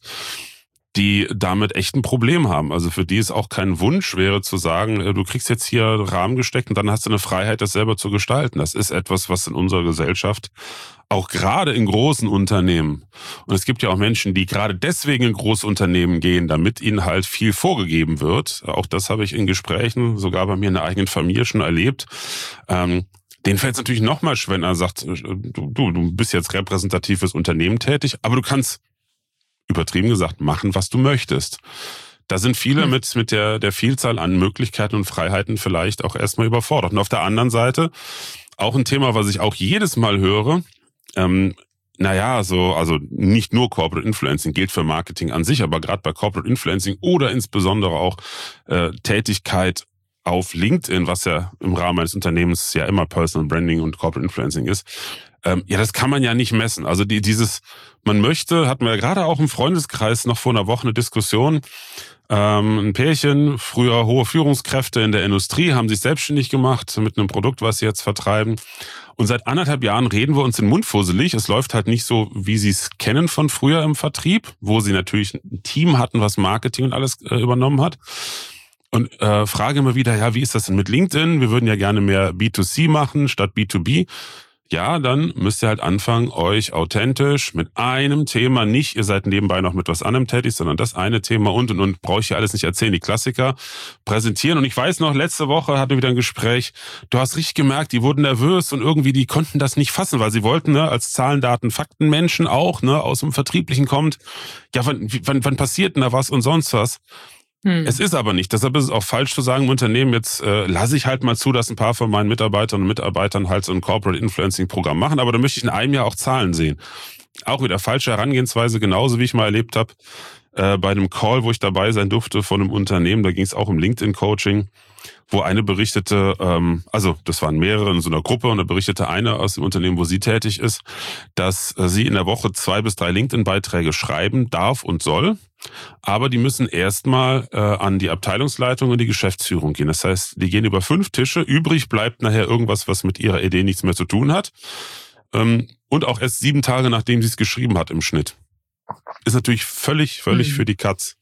die damit echt ein Problem haben. Also für die es auch kein Wunsch wäre zu sagen, du kriegst jetzt hier Rahmen gesteckt und dann hast du eine Freiheit, das selber zu gestalten. Das ist etwas, was in unserer Gesellschaft auch gerade in großen Unternehmen, und es gibt ja auch Menschen, die gerade deswegen in Großunternehmen gehen, damit ihnen halt viel vorgegeben wird. Auch das habe ich in Gesprächen, sogar bei mir in der eigenen Familie schon erlebt. Ähm, denen fällt es natürlich noch mal schwer, wenn er sagt, du, du, du bist jetzt repräsentativ fürs Unternehmen tätig, aber du kannst, übertrieben gesagt, machen, was du möchtest. Da sind viele hm. mit mit der der Vielzahl an Möglichkeiten und Freiheiten vielleicht auch erstmal überfordert. Und auf der anderen Seite auch ein Thema, was ich auch jedes Mal höre, ähm, naja, so, also nicht nur Corporate Influencing gilt für Marketing an sich, aber gerade bei Corporate Influencing oder insbesondere auch äh, Tätigkeit auf LinkedIn, was ja im Rahmen eines Unternehmens ja immer Personal Branding und Corporate Influencing ist, ähm, ja, das kann man ja nicht messen. Also die, dieses, man möchte, hatten wir ja gerade auch im Freundeskreis noch vor einer Woche eine Diskussion, ähm, ein Pärchen, früher hohe Führungskräfte in der Industrie, haben sich selbstständig gemacht mit einem Produkt, was sie jetzt vertreiben. Und seit anderthalb Jahren reden wir uns den Mund fusselig. Es läuft halt nicht so, wie sie es kennen von früher im Vertrieb, wo sie natürlich ein Team hatten, was Marketing und alles äh, übernommen hat. Und äh, frage immer wieder, ja, wie ist das denn mit LinkedIn? Wir würden ja gerne mehr B zwei C machen statt B zwei B. Ja, dann müsst ihr halt anfangen, euch authentisch mit einem Thema, nicht, ihr seid nebenbei noch mit was anderem tätig, sondern das eine Thema und und und, brauche ich ja alles nicht erzählen, die Klassiker präsentieren. Und ich weiß noch, letzte Woche hatten wir wieder ein Gespräch, du hast richtig gemerkt, die wurden nervös und irgendwie, die konnten das nicht fassen, weil sie wollten, ne, als Zahlen, Daten, Fakten Menschen auch, ne, aus dem Vertrieblichen kommt, ja, wann, wann, wann passiert denn da was und sonst was? Hm. Es ist aber nicht. Deshalb ist es auch falsch zu sagen, im Unternehmen, jetzt äh, lasse ich halt mal zu, dass ein paar von meinen Mitarbeiterinnen und Mitarbeitern halt so ein Corporate Influencing Programm machen, aber da möchte ich in einem Jahr auch Zahlen sehen. Auch wieder falsche Herangehensweise, genauso wie ich mal erlebt habe, äh, bei einem Call, wo ich dabei sein durfte von einem Unternehmen, da ging es auch um LinkedIn-Coaching, wo eine berichtete, ähm, also das waren mehrere in so einer Gruppe, und da berichtete eine aus dem Unternehmen, wo sie tätig ist, dass äh, sie in der Woche zwei bis drei LinkedIn-Beiträge schreiben darf und soll, aber die müssen erstmal äh, an die Abteilungsleitung und die Geschäftsführung gehen. Das heißt, die gehen über fünf Tische, übrig bleibt nachher irgendwas, was mit ihrer Idee nichts mehr zu tun hat, ähm, und auch erst sieben Tage, nachdem sie es geschrieben hat im Schnitt. Ist natürlich völlig, völlig mhm. für die Katz.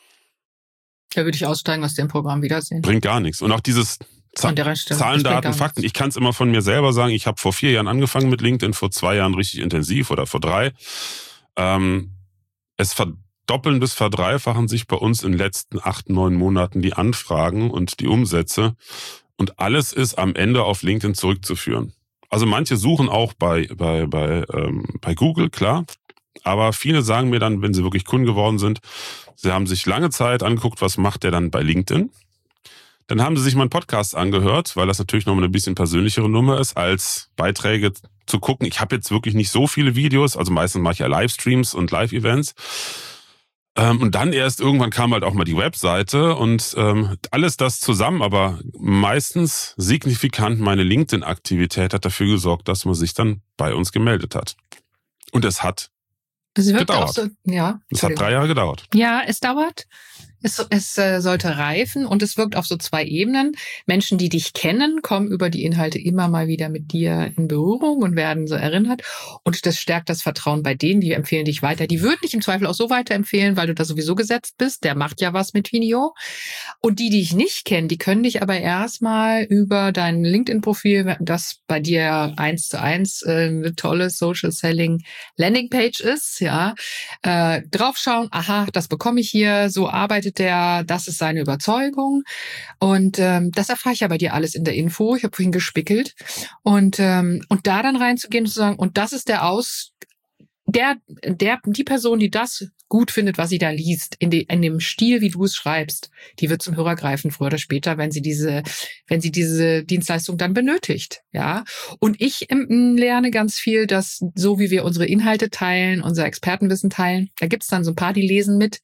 Da würde ich aussteigen aus dem Programm, wiedersehen. Bringt gar nichts. Und auch dieses Z- Zahlen, Daten, Fakten. Ich kann es immer von mir selber sagen. Ich habe vor vier Jahren angefangen mit LinkedIn, vor zwei Jahren richtig intensiv oder vor drei. Ähm, es verdoppeln bis verdreifachen sich bei uns in den letzten acht, neun Monaten die Anfragen und die Umsätze. Und alles ist am Ende auf LinkedIn zurückzuführen. Also manche suchen auch bei, bei, bei, ähm, bei Google, klar. Aber viele sagen mir dann, wenn sie wirklich Kunden geworden sind, sie haben sich lange Zeit angeguckt, was macht der dann bei LinkedIn. Dann haben sie sich mal einen Podcast angehört, weil das natürlich noch eine bisschen persönlichere Nummer ist, als Beiträge zu gucken. Ich habe jetzt wirklich nicht so viele Videos, also meistens mache ich ja Livestreams und Live-Events. Ähm, und dann erst irgendwann kam halt auch mal die Webseite und ähm, alles das zusammen, aber meistens signifikant meine LinkedIn-Aktivität hat dafür gesorgt, dass man sich dann bei uns gemeldet hat. Und es hat Es wirkt auch gedauert. so, ja. Es hat drei Jahre gedauert. Ja, es dauert. Es, es äh, sollte reifen und es wirkt auf so zwei Ebenen. Menschen, die dich kennen, kommen über die Inhalte immer mal wieder mit dir in Berührung und werden so erinnert. Und das stärkt das Vertrauen bei denen, die empfehlen dich weiter. Die würden dich im Zweifel auch so weiterempfehlen, weil du da sowieso gesetzt bist. Der macht ja was mit Vinio. Und die, die dich nicht kennen, die können dich aber erstmal über dein LinkedIn-Profil, das bei dir eins zu eins äh, eine tolle Social Selling Landingpage ist, ja, äh, draufschauen. Aha, das bekomme ich hier. So arbeitet der, das ist seine Überzeugung. Und ähm, das erfahre ich ja bei dir alles in der Info. Ich habe vorhin gespickelt. Und ähm, und da dann reinzugehen und zu sagen, und das ist der Aus, der, der, die Person, die das gut findet, was sie da liest, in, de, in dem Stil, wie du es schreibst, die wird zum Hörer greifen, früher oder später, wenn sie diese, wenn sie diese Dienstleistung dann benötigt, ja. Und ich ähm, lerne ganz viel, dass so wie wir unsere Inhalte teilen, unser Expertenwissen teilen, da gibt's dann so ein paar, die lesen mit,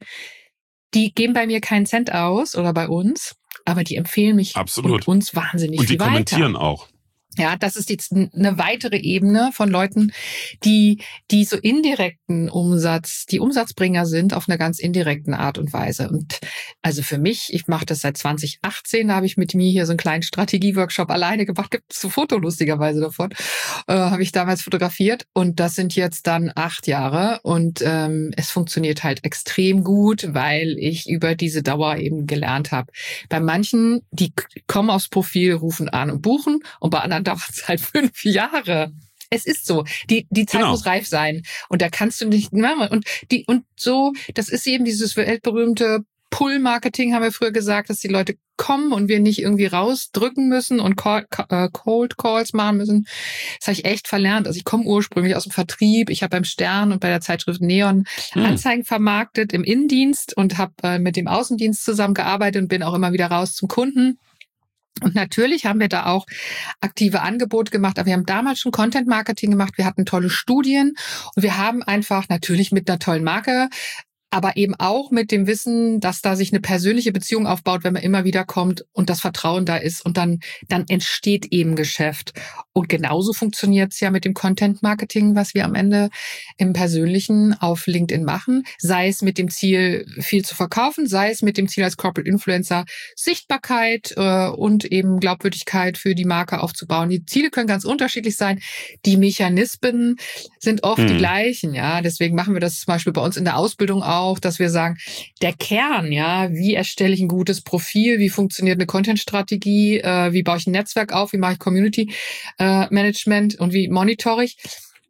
die geben bei mir keinen Cent aus oder bei uns, aber die empfehlen mich Absolut. und uns wahnsinnig und viel weiter. Und die kommentieren auch. Ja, das ist jetzt eine weitere Ebene von Leuten, die, die so indirekten Umsatz, die Umsatzbringer sind auf einer ganz indirekten Art und Weise. Und also für mich, ich mache das seit zwanzig achtzehn, da habe ich mit mir hier so einen kleinen Strategieworkshop alleine gemacht, gibt es ein Foto lustigerweise davon, äh, habe ich damals fotografiert und das sind jetzt dann acht Jahre und ähm, es funktioniert halt extrem gut, weil ich über diese Dauer eben gelernt habe. Bei manchen, die kommen aufs Profil, rufen an und buchen und bei anderen dauert es halt fünf Jahre. Es ist so. Die, die Zeit genau. muss reif sein. Und da kannst du nicht, und die, und so, das ist eben dieses weltberühmte Pull-Marketing, haben wir früher gesagt, dass die Leute kommen und wir nicht irgendwie rausdrücken müssen und Call, äh, Cold Calls machen müssen. Das habe ich echt verlernt. Also ich komme ursprünglich aus dem Vertrieb. Ich habe beim Stern und bei der Zeitschrift Neon hm. Anzeigen vermarktet im Innendienst und habe äh, mit dem Außendienst zusammengearbeitet und bin auch immer wieder raus zum Kunden. Und natürlich haben wir da auch aktive Angebote gemacht, aber wir haben damals schon Content-Marketing gemacht, wir hatten tolle Studien und wir haben einfach natürlich mit einer tollen Marke, aber eben auch mit dem Wissen, dass da sich eine persönliche Beziehung aufbaut, wenn man immer wieder kommt und das Vertrauen da ist und dann dann entsteht eben Geschäft. Und genauso funktioniert es ja mit dem Content-Marketing, was wir am Ende im Persönlichen auf LinkedIn machen, sei es mit dem Ziel, viel zu verkaufen, sei es mit dem Ziel als Corporate Influencer, Sichtbarkeit äh, und eben Glaubwürdigkeit für die Marke aufzubauen. Die Ziele können ganz unterschiedlich sein. Die Mechanismen sind oft hm. die gleichen, ja. Deswegen machen wir das zum Beispiel bei uns in der Ausbildung auch, auch, dass wir sagen, der Kern, ja, wie erstelle ich ein gutes Profil, wie funktioniert eine Content-Strategie, äh, wie baue ich ein Netzwerk auf, wie mache ich Community-Management äh, und wie monitore ich.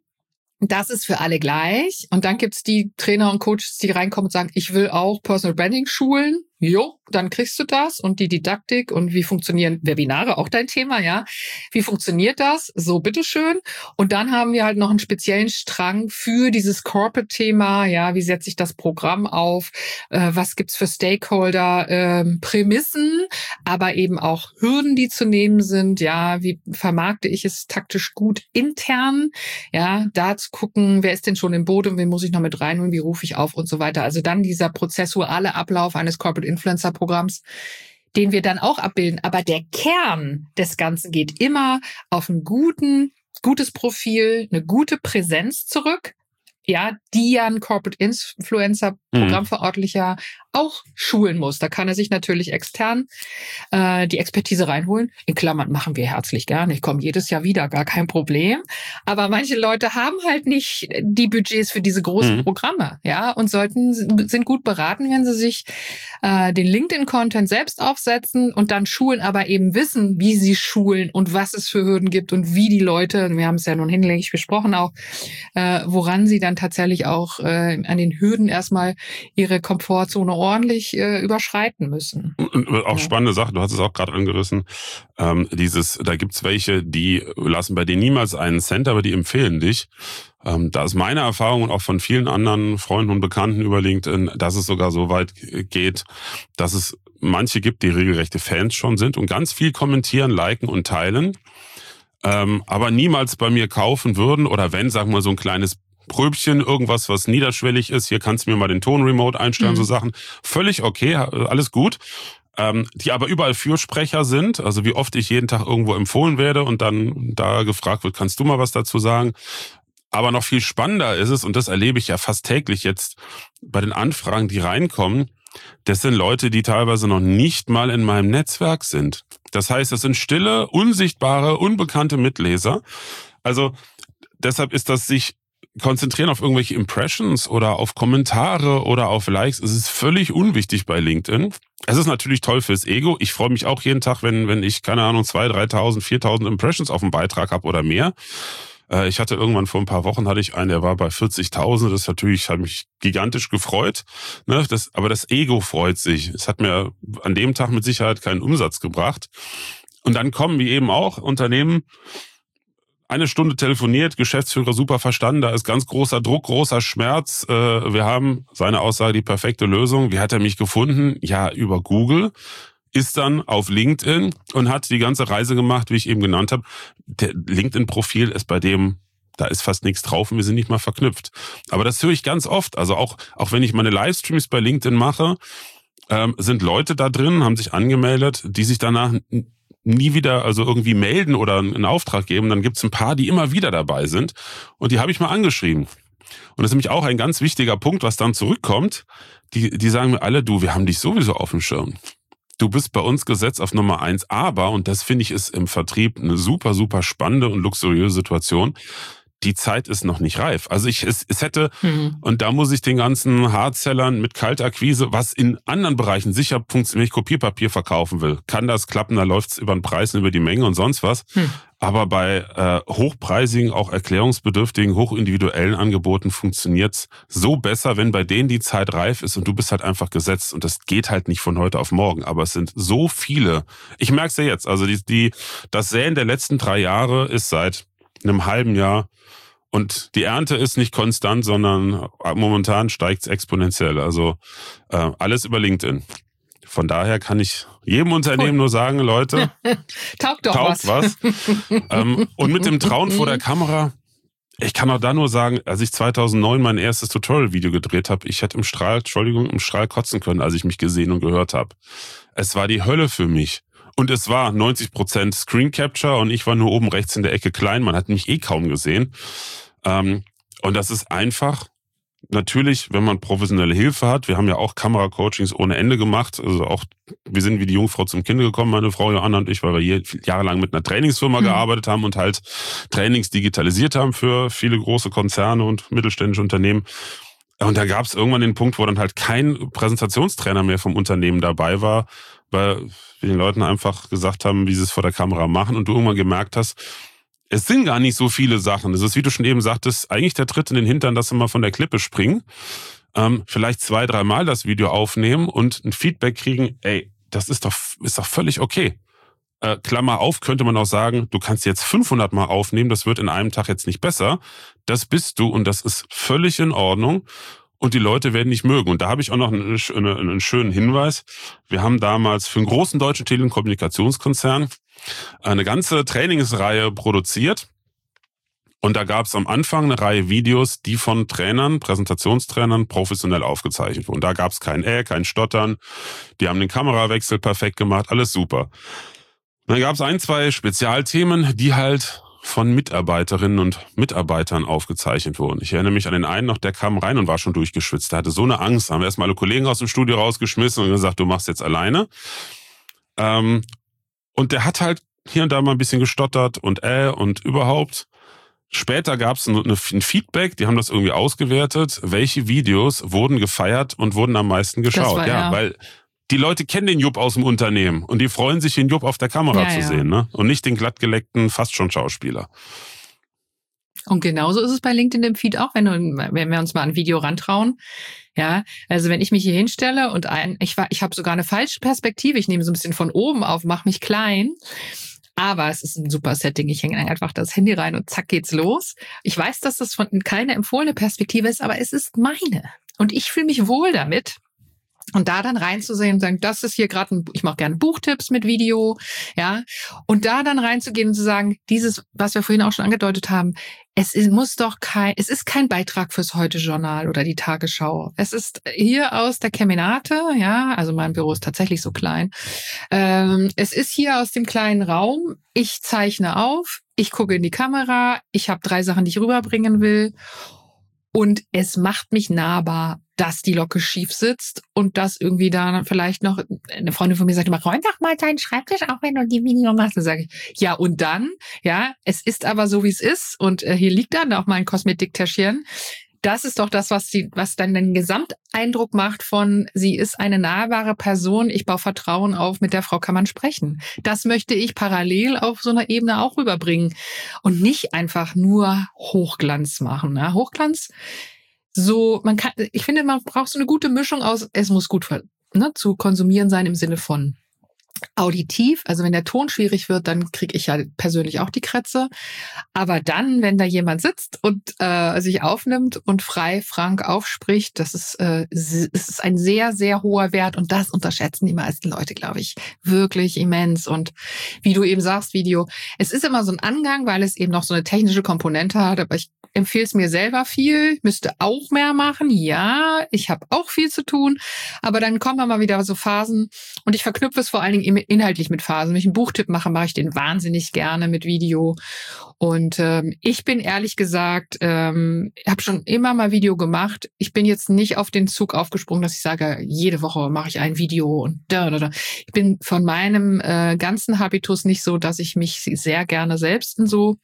Das ist für alle gleich. Und dann gibt's die Trainer und Coaches, die reinkommen und sagen, ich will auch Personal Branding schulen. Jo, dann kriegst du das und die Didaktik und wie funktionieren Webinare, auch dein Thema, ja. Wie funktioniert das? So, bitteschön. Und dann haben wir halt noch einen speziellen Strang für dieses Corporate-Thema, ja. Wie setze ich das Programm auf? Äh, was gibt's für Stakeholder? Ähm, Prämissen, aber eben auch Hürden, die zu nehmen sind, ja. Wie vermarkte ich es taktisch gut intern? Ja, da zu gucken, wer ist denn schon im Boot und wen muss ich noch mit reinholen? Wie rufe ich auf und so weiter. Also dann dieser prozessuale Ablauf eines Corporate Influencer-Programms, den wir dann auch abbilden. Aber der Kern des Ganzen geht immer auf ein guten, gutes Profil, eine gute Präsenz zurück, ja, die ja ein Corporate Influencer-Programmverordentlicher mhm. auch schulen muss. Da kann er sich natürlich extern äh, die Expertise reinholen. In Klammern machen wir herzlich gerne. Ich komme jedes Jahr wieder, gar kein Problem. Aber manche Leute haben halt nicht die Budgets für diese großen mhm. Programme, ja, und sollten sind gut beraten, wenn sie sich äh, den LinkedIn-Content selbst aufsetzen und dann schulen, aber eben wissen, wie sie schulen und was es für Hürden gibt und wie die Leute, wir haben es ja nun hinlänglich besprochen auch, äh, woran sie dann tatsächlich auch äh, an den Hürden erstmal ihre Komfortzone ordentlich äh, überschreiten müssen. Und auch ja. spannende Sache, du hast es auch gerade angerissen, ähm, dieses, da gibt's welche, die lassen bei dir niemals einen Cent, aber die empfehlen dich. Ähm, da ist meine Erfahrung und auch von vielen anderen Freunden und Bekannten über LinkedIn, dass es sogar so weit geht, dass es manche gibt, die regelrechte Fans schon sind und ganz viel kommentieren, liken und teilen, ähm, aber niemals bei mir kaufen würden oder wenn, sagen wir mal, so ein kleines Pröbchen, irgendwas, was niederschwellig ist. Hier kannst du mir mal den Ton remote einstellen, mhm. so Sachen. Völlig okay, alles gut. Ähm, die aber überall Fürsprecher sind, also wie oft ich jeden Tag irgendwo empfohlen werde und dann da gefragt wird, kannst du mal was dazu sagen? Aber noch viel spannender ist es, und das erlebe ich ja fast täglich jetzt bei den Anfragen, die reinkommen, das sind Leute, die teilweise noch nicht mal in meinem Netzwerk sind. Das heißt, das sind stille, unsichtbare, unbekannte Mitleser. Also deshalb ist das sich konzentrieren auf irgendwelche Impressions oder auf Kommentare oder auf Likes. Es ist völlig unwichtig bei LinkedIn. Es ist natürlich toll fürs Ego. Ich freue mich auch jeden Tag, wenn wenn ich, keine Ahnung, zweitausend, dreitausend, viertausend Impressions auf dem Beitrag habe oder mehr. Äh, ich hatte irgendwann vor ein paar Wochen, hatte ich einen, der war bei vierzigtausend. Das natürlich hat mich gigantisch gefreut. Ne? Das, aber das Ego freut sich. Es hat mir an dem Tag mit Sicherheit keinen Umsatz gebracht. Und dann kommen, wie eben auch, Unternehmen, eine Stunde telefoniert, Geschäftsführer super verstanden, da ist ganz großer Druck, großer Schmerz. Wir haben, seine Aussage, die perfekte Lösung. Wie hat er mich gefunden? Ja, über Google. Ist dann auf LinkedIn und hat die ganze Reise gemacht, wie ich eben genannt habe. Der LinkedIn-Profil ist bei dem, da ist fast nichts drauf und wir sind nicht mal verknüpft. Aber das höre ich ganz oft. Also auch, auch wenn ich meine Livestreams bei LinkedIn mache, ähm, sind Leute da drin, haben sich angemeldet, die sich danach nie wieder also irgendwie melden oder einen Auftrag geben. Dann gibt's ein paar, die immer wieder dabei sind. Und die habe ich mal angeschrieben. Und das ist nämlich auch ein ganz wichtiger Punkt, was dann zurückkommt. Die, die sagen mir alle, du, wir haben dich sowieso auf dem Schirm. Du bist bei uns gesetzt auf Nummer eins. Aber, und das finde ich ist im Vertrieb eine super, super spannende und luxuriöse Situation, die Zeit ist noch nicht reif. Also ich, es, es hätte, mhm. und da muss ich den ganzen Hardsellern mit Kaltakquise, was in anderen Bereichen sicher funktioniert, wenn ich Kopierpapier verkaufen will, kann das klappen, da läuft's über den Preis und über die Menge und sonst was. Mhm. Aber bei äh, hochpreisigen, auch erklärungsbedürftigen, hochindividuellen Angeboten funktioniert's so besser, wenn bei denen die Zeit reif ist und du bist halt einfach gesetzt. Und das geht halt nicht von heute auf morgen. Aber es sind so viele. Ich merke es ja jetzt. Also die, die, das Säen der letzten drei Jahre ist seit einem halben Jahr. Und die Ernte ist nicht konstant, sondern momentan steigt es exponentiell. Also äh, alles über LinkedIn. Von daher kann ich jedem Unternehmen cool. nur sagen, Leute, taugt doch taugt was. was. ähm, und mit dem Trauen vor der Kamera, ich kann auch da nur sagen, als ich zweitausendneun mein erstes Tutorial-Video gedreht habe, ich hätte im Strahl, Entschuldigung, im Strahl kotzen können, als ich mich gesehen und gehört habe. Es war die Hölle für mich. Und es war neunzig Prozent Screen Capture und ich war nur oben rechts in der Ecke klein. Man hat mich eh kaum gesehen. Ähm, und das ist einfach, natürlich, wenn man professionelle Hilfe hat. Wir haben ja auch Kameracoachings ohne Ende gemacht. Also auch, wir sind wie die Jungfrau zum Kind gekommen, meine Frau Johanna und ich, weil wir hier jahrelang mit einer Trainingsfirma mhm. gearbeitet haben und halt Trainings digitalisiert haben für viele große Konzerne und mittelständische Unternehmen. Und da gab es irgendwann den Punkt, wo dann halt kein Präsentationstrainer mehr vom Unternehmen dabei war, weil wir den Leuten einfach gesagt haben, wie sie es vor der Kamera machen und du irgendwann gemerkt hast, es sind gar nicht so viele Sachen. Es ist, wie du schon eben sagtest, eigentlich der Tritt in den Hintern, dass sie mal von der Klippe springen, ähm, vielleicht zwei, dreimal das Video aufnehmen und ein Feedback kriegen, ey, das ist doch, ist doch völlig okay. Äh, Klammer auf, könnte man auch sagen, du kannst jetzt fünfhundert Mal aufnehmen, das wird in einem Tag jetzt nicht besser. Das bist du und das ist völlig in Ordnung. Und die Leute werden nicht mögen. Und da habe ich auch noch einen, einen, einen schönen Hinweis. Wir haben damals für einen großen deutschen Telekommunikationskonzern eine ganze Trainingsreihe produziert. Und da gab es am Anfang eine Reihe Videos, die von Trainern, Präsentationstrainern professionell aufgezeichnet wurden. Da gab es kein Äh, kein Stottern. Die haben den Kamerawechsel perfekt gemacht, alles super. Und dann gab es ein, zwei Spezialthemen, die halt von Mitarbeiterinnen und Mitarbeitern aufgezeichnet wurden. Ich erinnere mich an den einen noch, der kam rein und war schon durchgeschwitzt. Der hatte so eine Angst. Da haben wir erstmal alle Kollegen aus dem Studio rausgeschmissen und gesagt, du machst jetzt alleine. Ähm, und der hat halt hier und da mal ein bisschen gestottert und äh und überhaupt. Später gab es ein Feedback, die haben das irgendwie ausgewertet, welche Videos wurden gefeiert und wurden am meisten geschaut. War, ja, ja, weil die Leute kennen den Jupp aus dem Unternehmen und die freuen sich, den Jupp auf der Kamera ja, zu ja. sehen, ne? Und nicht den glattgeleckten, fast schon Schauspieler. Und genauso ist es bei LinkedIn im Feed auch, wenn, du, wenn wir uns mal ein Video rantrauen. Ja, also wenn ich mich hier hinstelle und ein, ich war, ich habe sogar eine falsche Perspektive, ich nehme so ein bisschen von oben auf, mache mich klein. Aber es ist ein super Setting. Ich hänge einfach das Handy rein und zack geht's los. Ich weiß, dass das von keine empfohlene Perspektive ist, aber es ist meine. Und ich fühle mich wohl damit. Und da dann reinzusehen und sagen, das ist hier gerade ein, ich mache gerne Buchtipps mit Video, ja. Und da dann reinzugehen und zu sagen, dieses, was wir vorhin auch schon angedeutet haben, es ist, muss doch kein, es ist kein Beitrag fürs Heute-Journal oder die Tagesschau. Es ist hier aus der Kemenate, ja, also mein Büro ist tatsächlich so klein. Ähm, es ist hier aus dem kleinen Raum. Ich zeichne auf, ich gucke in die Kamera, ich habe drei Sachen, die ich rüberbringen will. Und es macht mich nahbar, dass die Locke schief sitzt und dass irgendwie da vielleicht noch eine Freundin von mir sagt, immer, räum doch mal deinen Schreibtisch auf, wenn du die Video machst. Dann sage ich, ja und dann? Ja, es ist aber so, wie es ist und äh, hier liegt dann auch mein Kosmetiktäschchen. Das ist doch das, was sie, was dann den Gesamteindruck macht von, sie ist eine nahbare Person, ich baue Vertrauen auf, mit der Frau kann man sprechen. Das möchte ich parallel auf so einer Ebene auch rüberbringen und nicht einfach nur Hochglanz machen. Ne? Hochglanz, so, man kann, ich finde, man braucht so eine gute Mischung aus, es muss gut ne, zu konsumieren sein im Sinne von auditiv, also wenn der Ton schwierig wird, dann kriege ich ja persönlich auch die Krätze. Aber dann, wenn da jemand sitzt und äh, sich aufnimmt und frei, frank aufspricht, das ist, äh, es ist ein sehr, sehr hoher Wert und das unterschätzen die meisten Leute, glaube ich, wirklich immens. Und wie du eben sagst, Video, es ist immer so ein Angang, weil es eben noch so eine technische Komponente hat, aber ich empfehle es mir selber viel, müsste auch mehr machen. Ja, ich habe auch viel zu tun, aber dann kommen wir mal wieder so Phasen und ich verknüpfe es vor allen Dingen inhaltlich mit Phasen. Wenn ich einen Buchtipp mache, mache ich den wahnsinnig gerne mit Video. Und ähm, ich bin ehrlich gesagt, ähm, habe schon immer mal Video gemacht. Ich bin jetzt nicht auf den Zug aufgesprungen, dass ich sage, jede Woche mache ich ein Video und da, da, da. Ich bin von meinem äh, ganzen Habitus nicht so, dass ich mich sehr gerne selbst in so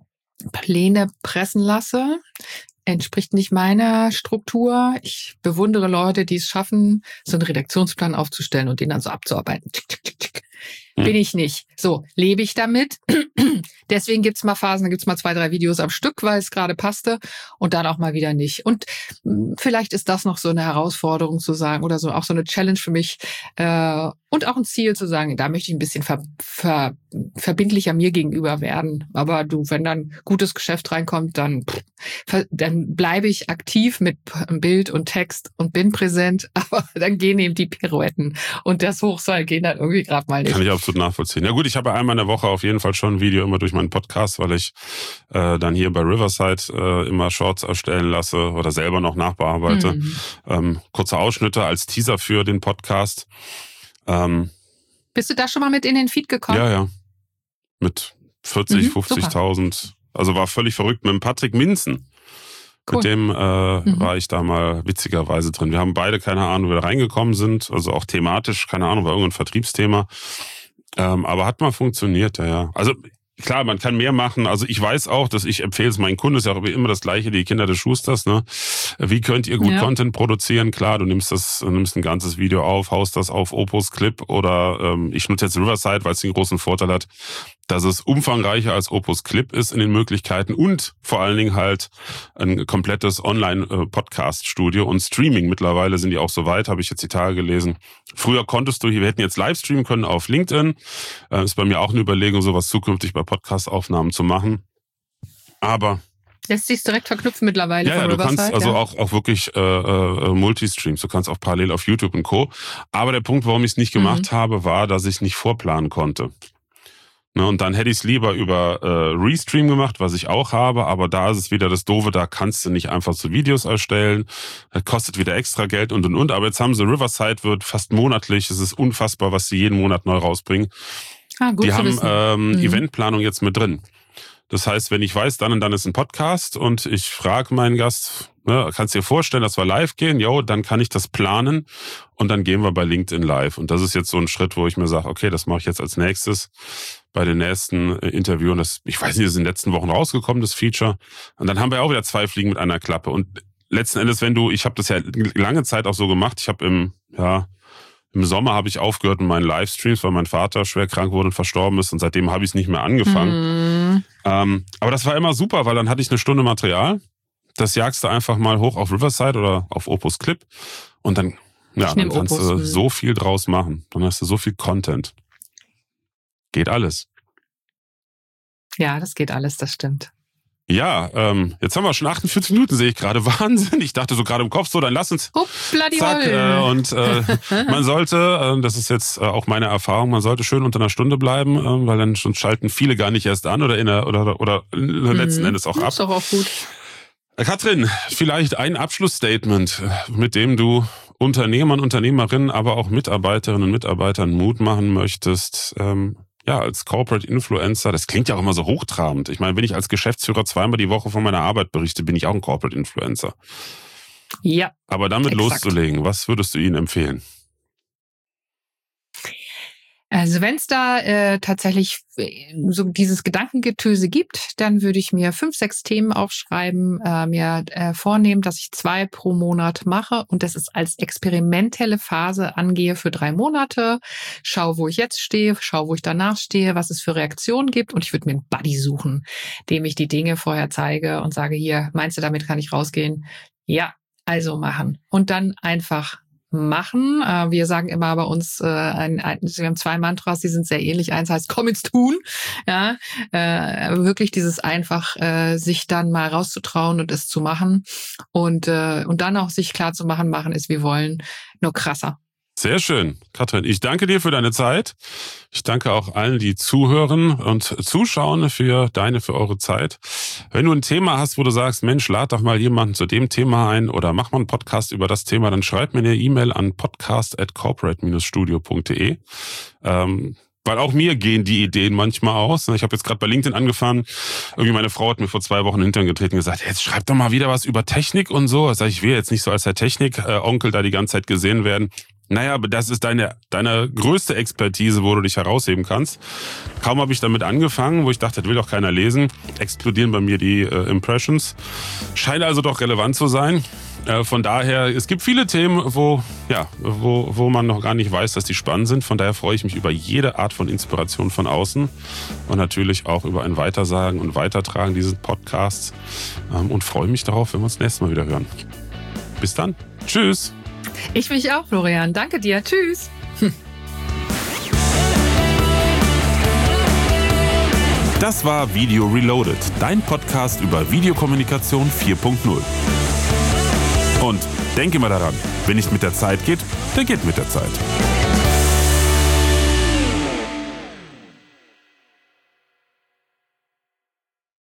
Pläne pressen lasse. Entspricht nicht meiner Struktur. Ich bewundere Leute, die es schaffen, so einen Redaktionsplan aufzustellen und den dann so abzuarbeiten. Tick, tick, tick, tick. Bin ich nicht. So, lebe ich damit. Deswegen gibt's mal Phasen, da gibt's mal zwei, drei Videos am Stück, weil es gerade passte und dann auch mal wieder nicht. Und vielleicht ist das noch so eine Herausforderung zu sagen oder so auch so eine Challenge für mich äh, und auch ein Ziel zu sagen, da möchte ich ein bisschen ver, ver, verbindlicher mir gegenüber werden. Aber du, wenn dann gutes Geschäft reinkommt, dann, pff, dann bleibe ich aktiv mit Bild und Text und bin präsent, aber dann gehen eben die Pirouetten und das Hochseil gehen dann irgendwie gerade mal nicht. Kann ich absolut nachvollziehen. Ja gut, ich habe einmal in der Woche auf jeden Fall schon ein Video immer durch meinen Podcast, weil ich äh, dann hier bei Riverside äh, immer Shorts erstellen lasse oder selber noch nachbearbeite. Mhm. Ähm, kurze Ausschnitte als Teaser für den Podcast. Ähm, Bist du da schon mal mit in den Feed gekommen? Ja, ja. Mit vierzig, mhm, fünfzigtausend. Also war völlig verrückt mit dem Patrick Minzen. Cool. Mit dem äh, mhm. war ich da mal witzigerweise drin. Wir haben beide keine Ahnung, wie wir da reingekommen sind. Also auch thematisch, keine Ahnung, war irgendein Vertriebsthema. Ähm, aber hat mal funktioniert, ja, ja. Also klar, man kann mehr machen. Also ich weiß auch, dass ich empfehle es meinen Kunden, ist ja auch immer das Gleiche, die Kinder des Schusters, ne? Wie könnt ihr gut ja. Content produzieren? Klar, du nimmst das, nimmst ein ganzes Video auf, haust das auf Opus Clip oder ähm, ich nutze jetzt Riverside, weil es den großen Vorteil hat, dass es umfangreicher als Opus Clip ist in den Möglichkeiten und vor allen Dingen halt ein komplettes Online-Podcast-Studio und Streaming. Mittlerweile sind die auch so weit, habe ich jetzt die Tage gelesen. Früher konntest du, wir hätten jetzt live streamen können auf LinkedIn. Äh, ist bei mir auch eine Überlegung, sowas zukünftig bei Podcast-Aufnahmen zu machen. Aber lässt sich direkt verknüpfen mittlerweile. Ja, ja, du kannst also ja. auch auch wirklich äh, äh, Multistreams, du kannst auch parallel auf YouTube und Co. Aber der Punkt, warum ich es nicht gemacht mhm. habe, war, dass ich nicht vorplanen konnte. Ne, und dann hätte ich es lieber über äh, Restream gemacht, was ich auch habe, aber da ist es wieder das Doofe, da kannst du nicht einfach so Videos erstellen, das kostet wieder extra Geld und und und. Aber jetzt haben sie Riverside, wird fast monatlich, es ist unfassbar, was sie jeden Monat neu rausbringen. Ah, gut Die zu haben wissen. ähm, mhm. Eventplanung jetzt mit drin. Das heißt, wenn ich weiß, dann und dann ist ein Podcast und ich frage meinen Gast, ne, kannst du dir vorstellen, dass wir live gehen? Jo, dann kann ich das planen und dann gehen wir bei LinkedIn live. Und das ist jetzt so ein Schritt, wo ich mir sage, okay, das mache ich jetzt als nächstes bei den nächsten Interviewen. Das, ich weiß nicht, das ist in den letzten Wochen rausgekommen, das Feature. Und dann haben wir auch wieder zwei Fliegen mit einer Klappe. Und letzten Endes, wenn du, ich habe das ja lange Zeit auch so gemacht, ich habe im, ja, Im Sommer habe ich aufgehört mit meinen Livestreams, weil mein Vater schwer krank wurde und verstorben ist und seitdem habe ich es nicht mehr angefangen. Mm. Ähm, aber das war immer super, weil dann hatte ich eine Stunde Material. Das jagst du einfach mal hoch auf Riverside oder auf Opus Clip und dann, ja, dann kannst Opus, du so viel draus machen. Dann hast du so viel Content. Geht alles. Ja, das geht alles, das stimmt. Ja, ähm, jetzt haben wir schon achtundvierzig Minuten, sehe ich gerade. Wahnsinn. Ich dachte so gerade im Kopf so, dann lass uns. Hoppla die Zack. Äh, und äh, man sollte, äh, das ist jetzt äh, auch meine Erfahrung, man sollte schön unter einer Stunde bleiben, äh, weil dann schon schalten viele gar nicht erst an oder in der, oder oder letzten mhm. Endes auch ab. Ist doch auch gut. Äh, Katrin, vielleicht ein Abschlussstatement, mit dem du Unternehmern, Unternehmerinnen, aber auch Mitarbeiterinnen und Mitarbeitern Mut machen möchtest. Ähm, Ja, als Corporate Influencer, das klingt ja auch immer so hochtrabend. Ich meine, wenn ich als Geschäftsführer zweimal die Woche von meiner Arbeit berichte, bin ich auch ein Corporate Influencer. Ja. Aber damit exakt. Loszulegen, was würdest du ihnen empfehlen? Also wenn es da äh, tatsächlich so dieses Gedankengetöse gibt, dann würde ich mir fünf, sechs Themen aufschreiben, äh, mir äh, vornehmen, dass ich zwei pro Monat mache und das ist als experimentelle Phase angehe für drei Monate. Schau, wo ich jetzt stehe, schau, wo ich danach stehe, was es für Reaktionen gibt und ich würde mir einen Buddy suchen, dem ich die Dinge vorher zeige und sage, hier, meinst du, damit kann ich rausgehen? Ja, also machen. Und dann einfach machen. Wir sagen immer bei uns, ein, ein, wir haben zwei Mantras, die sind sehr ähnlich. Eins heißt, komm ins Tun. Ja, äh, wirklich dieses einfach, äh, sich dann mal rauszutrauen und es zu machen. Und, äh, und dann auch sich klar zu machen, machen ist, wir wollen, nur krasser. Sehr schön, Katrin. Ich danke dir für deine Zeit. Ich danke auch allen, die zuhören und zuschauen für deine, für eure Zeit. Wenn du ein Thema hast, wo du sagst, Mensch, lad doch mal jemanden zu dem Thema ein oder mach mal einen Podcast über das Thema, dann schreib mir eine E-Mail an podcast at corporate dash studio punkt de. Ähm, Weil auch mir gehen die Ideen manchmal aus. Ich habe jetzt gerade bei LinkedIn angefangen. Irgendwie meine Frau hat mir vor zwei Wochen in den Hintern getreten und gesagt, jetzt schreib doch mal wieder was über Technik und so. Sag ich, ich will jetzt nicht so als der Technik-Onkel da die ganze Zeit gesehen werden. Naja, aber das ist deine, deine größte Expertise, wo du dich herausheben kannst. Kaum habe ich damit angefangen, wo ich dachte, das will doch keiner lesen, explodieren bei mir die äh, Impressions. Scheint also doch relevant zu sein. Äh, von daher, es gibt viele Themen, wo, ja, wo, wo man noch gar nicht weiß, dass die spannend sind. Von daher freue ich mich über jede Art von Inspiration von außen und natürlich auch über ein Weitersagen und Weitertragen dieses Podcasts ähm, und freue mich darauf, wenn wir uns nächstes Mal wieder hören. Bis dann. Tschüss. Ich mich auch, Florian. Danke dir. Tschüss. Hm. Das war Video Reloaded, dein Podcast über Videokommunikation vier punkt null. Und denke immer daran, wer nicht mit der Zeit geht, der geht mit der Zeit.